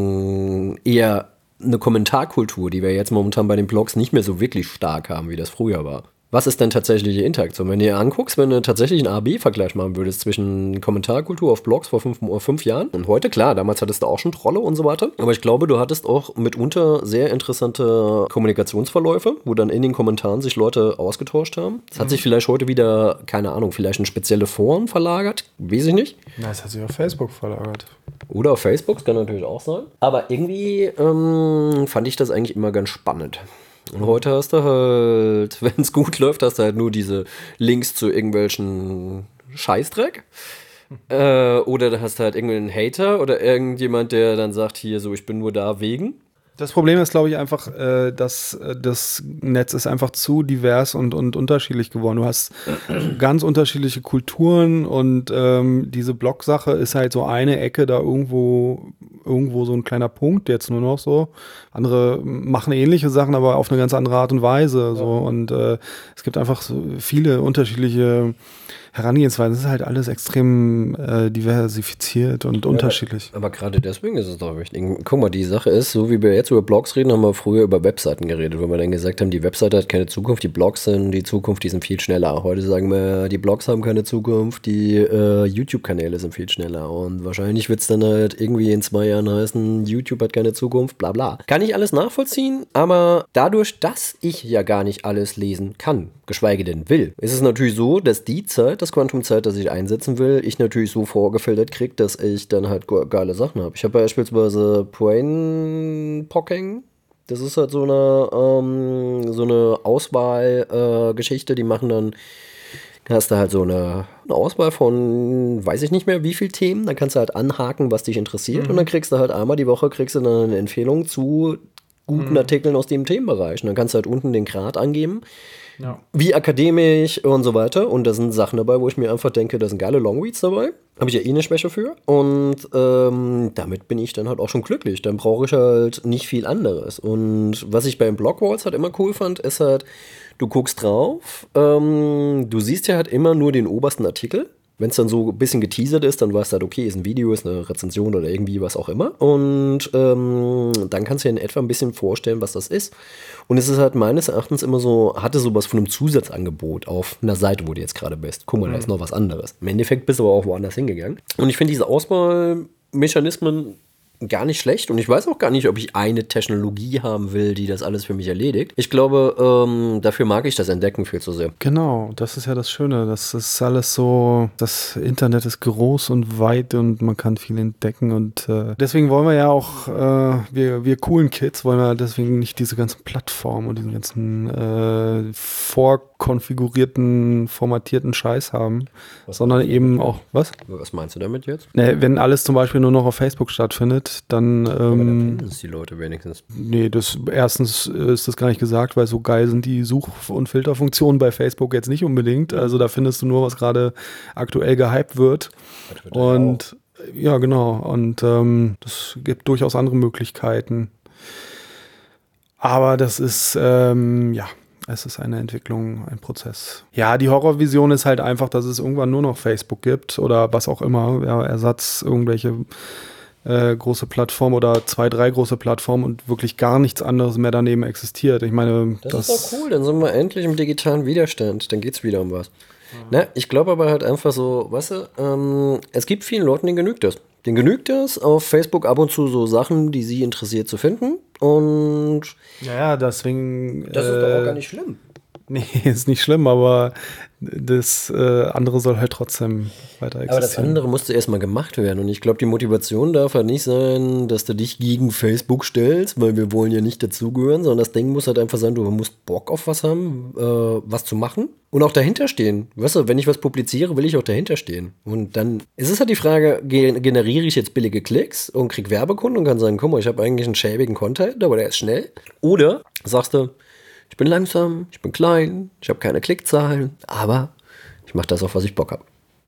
ein, eher eine Kommentarkultur, die wir jetzt momentan bei den Blogs nicht mehr so wirklich stark haben, wie das früher war? Was ist denn tatsächliche Interaktion? Wenn du dir anguckst, wenn du tatsächlich einen A B Vergleich machen würdest zwischen Kommentarkultur auf Blogs vor fünf, fünf Jahren und heute, klar, damals hattest du auch schon Trolle und so weiter, aber ich glaube, du hattest auch mitunter sehr interessante Kommunikationsverläufe, wo dann in den Kommentaren sich Leute ausgetauscht haben. Das hat mhm. sich vielleicht heute wieder, keine Ahnung, vielleicht in spezielle Foren verlagert, weiß ich nicht. Na, es hat sich auf Facebook verlagert. Oder auf Facebook, das kann natürlich auch sein. Aber irgendwie ähm, fand ich das eigentlich immer ganz spannend. Und heute hast du halt, wenn es gut läuft, hast du halt nur diese Links zu irgendwelchen Scheißdreck. äh, oder du hast halt irgendeinen Hater oder irgendjemand, der dann sagt, hier so, ich bin nur da wegen. Das Problem ist, glaube ich, einfach, äh, dass äh, das Netz ist einfach zu divers und, und unterschiedlich geworden. Du hast ganz unterschiedliche Kulturen und ähm, diese Blog-Sache ist halt so eine Ecke da irgendwo irgendwo so ein kleiner Punkt jetzt nur noch so. Andere machen ähnliche Sachen, aber auf eine ganz andere Art und Weise. So. Ja. Und äh, es gibt einfach so viele unterschiedliche Herangehensweisen. Es ist halt alles extrem äh, diversifiziert und ja, unterschiedlich. Aber, aber gerade deswegen ist es doch wichtig. Guck mal, die Sache ist, so wie wir jetzt über Blogs reden, haben wir früher über Webseiten geredet, wo wir dann gesagt haben, die Webseite hat keine Zukunft, die Blogs sind die Zukunft, die sind viel schneller. Heute sagen wir, die Blogs haben keine Zukunft, die äh, YouTube-Kanäle sind viel schneller. Und wahrscheinlich wird es dann halt irgendwie in zwei Jahren heißen, YouTube hat keine Zukunft, bla bla. Kann ich alles nachvollziehen, aber dadurch, dass ich ja gar nicht alles lesen kann, geschweige denn will, ist es natürlich so, dass die Zeit, das Quantum-Zeit, das ich einsetzen will, ich natürlich so vorgefiltert kriege, dass ich dann halt geile Sachen habe. Ich habe beispielsweise Brain-Pocking. Das ist halt so eine, ähm, so eine Auswahlgeschichte, äh, die machen dann, hast du halt so eine, eine Auswahl von, weiß ich nicht mehr, wie viel Themen, dann kannst du halt anhaken, was dich interessiert mhm. und dann kriegst du halt einmal die Woche, kriegst du dann eine Empfehlung zu guten mhm. Artikeln aus dem Themenbereich und dann kannst du halt unten den Grad angeben, ja. wie akademisch und so weiter und da sind Sachen dabei, wo ich mir einfach denke, da sind geile Longreads dabei. Habe ich ja eh eine Schwäche für. Und ähm, damit bin ich dann halt auch schon glücklich. Dann brauche ich halt nicht viel anderes. Und was ich beim Blogwalls halt immer cool fand, ist halt, du guckst drauf, ähm, du siehst ja halt immer nur den obersten Artikel. Wenn es dann so ein bisschen geteasert ist, dann weißt du halt, okay, ist ein Video, ist eine Rezension oder irgendwie was auch immer. Und ähm, dann kannst du dir in etwa ein bisschen vorstellen, was das ist. Und es ist halt meines Erachtens immer so, hatte sowas von einem Zusatzangebot auf einer Seite, wo du jetzt gerade bist. Guck mal, mhm. da ist noch was anderes. Im Endeffekt bist du aber auch woanders hingegangen. Und ich finde diese Auswahlmechanismen gar nicht schlecht und ich weiß auch gar nicht, ob ich eine Technologie haben will, die das alles für mich erledigt. Ich glaube, ähm, dafür mag ich das Entdecken viel zu sehr. Genau, das ist ja das Schöne. Das ist alles so, das Internet ist groß und weit und man kann viel entdecken und äh, deswegen wollen wir ja auch, äh, wir, wir coolen Kids, wollen wir deswegen nicht diese ganzen Plattformen und diesen ganzen äh, vorkonfigurierten, formatierten Scheiß haben, was sondern eben auch, was? Was meinst du damit jetzt? Ne, wenn alles zum Beispiel nur noch auf Facebook stattfindet, dann, ähm, aber dann finden es die Leute wenigstens. Nee, das, erstens ist das gar nicht gesagt, weil so geil sind die Such- und Filterfunktionen bei Facebook jetzt nicht unbedingt. Also da findest du nur, was gerade aktuell gehypt wird. Und ja, genau. Und ähm, das gibt durchaus andere Möglichkeiten. Aber das ist, ähm, ja, es ist eine Entwicklung, ein Prozess. Ja, die Horrorvision ist halt einfach, dass es irgendwann nur noch Facebook gibt oder was auch immer, ja, Ersatz, irgendwelche Äh, große Plattform oder zwei, drei große Plattformen und wirklich gar nichts anderes mehr daneben existiert. Ich meine, das, das ist doch cool, dann sind wir endlich im digitalen Widerstand, dann geht's wieder um was. Ja. Na, ich glaube aber halt einfach so, weißt du, ähm, es gibt vielen Leuten, denen genügt das. Denen genügt das, auf Facebook ab und zu so Sachen, die sie interessiert zu finden und ja, ja, deswegen das ist äh, doch auch gar nicht schlimm. Nee, ist nicht schlimm, aber das äh, andere soll halt trotzdem weiter existieren. Aber das andere musste erstmal gemacht werden. Und ich glaube, die Motivation darf halt nicht sein, dass du dich gegen Facebook stellst, weil wir wollen ja nicht dazugehören, sondern das Ding muss halt einfach sein, du musst Bock auf was haben, äh, was zu machen und auch dahinter stehen. Weißt du, wenn ich was publiziere, will ich auch dahinter stehen. Und dann ist es halt die Frage, generiere ich jetzt billige Klicks und krieg Werbekunden und kann sagen, guck mal, ich habe eigentlich einen schäbigen Content, aber der ist schnell. Oder sagst du, ich bin langsam, ich bin klein, ich habe keine Klickzahlen, aber ich mache das, auf was ich Bock habe.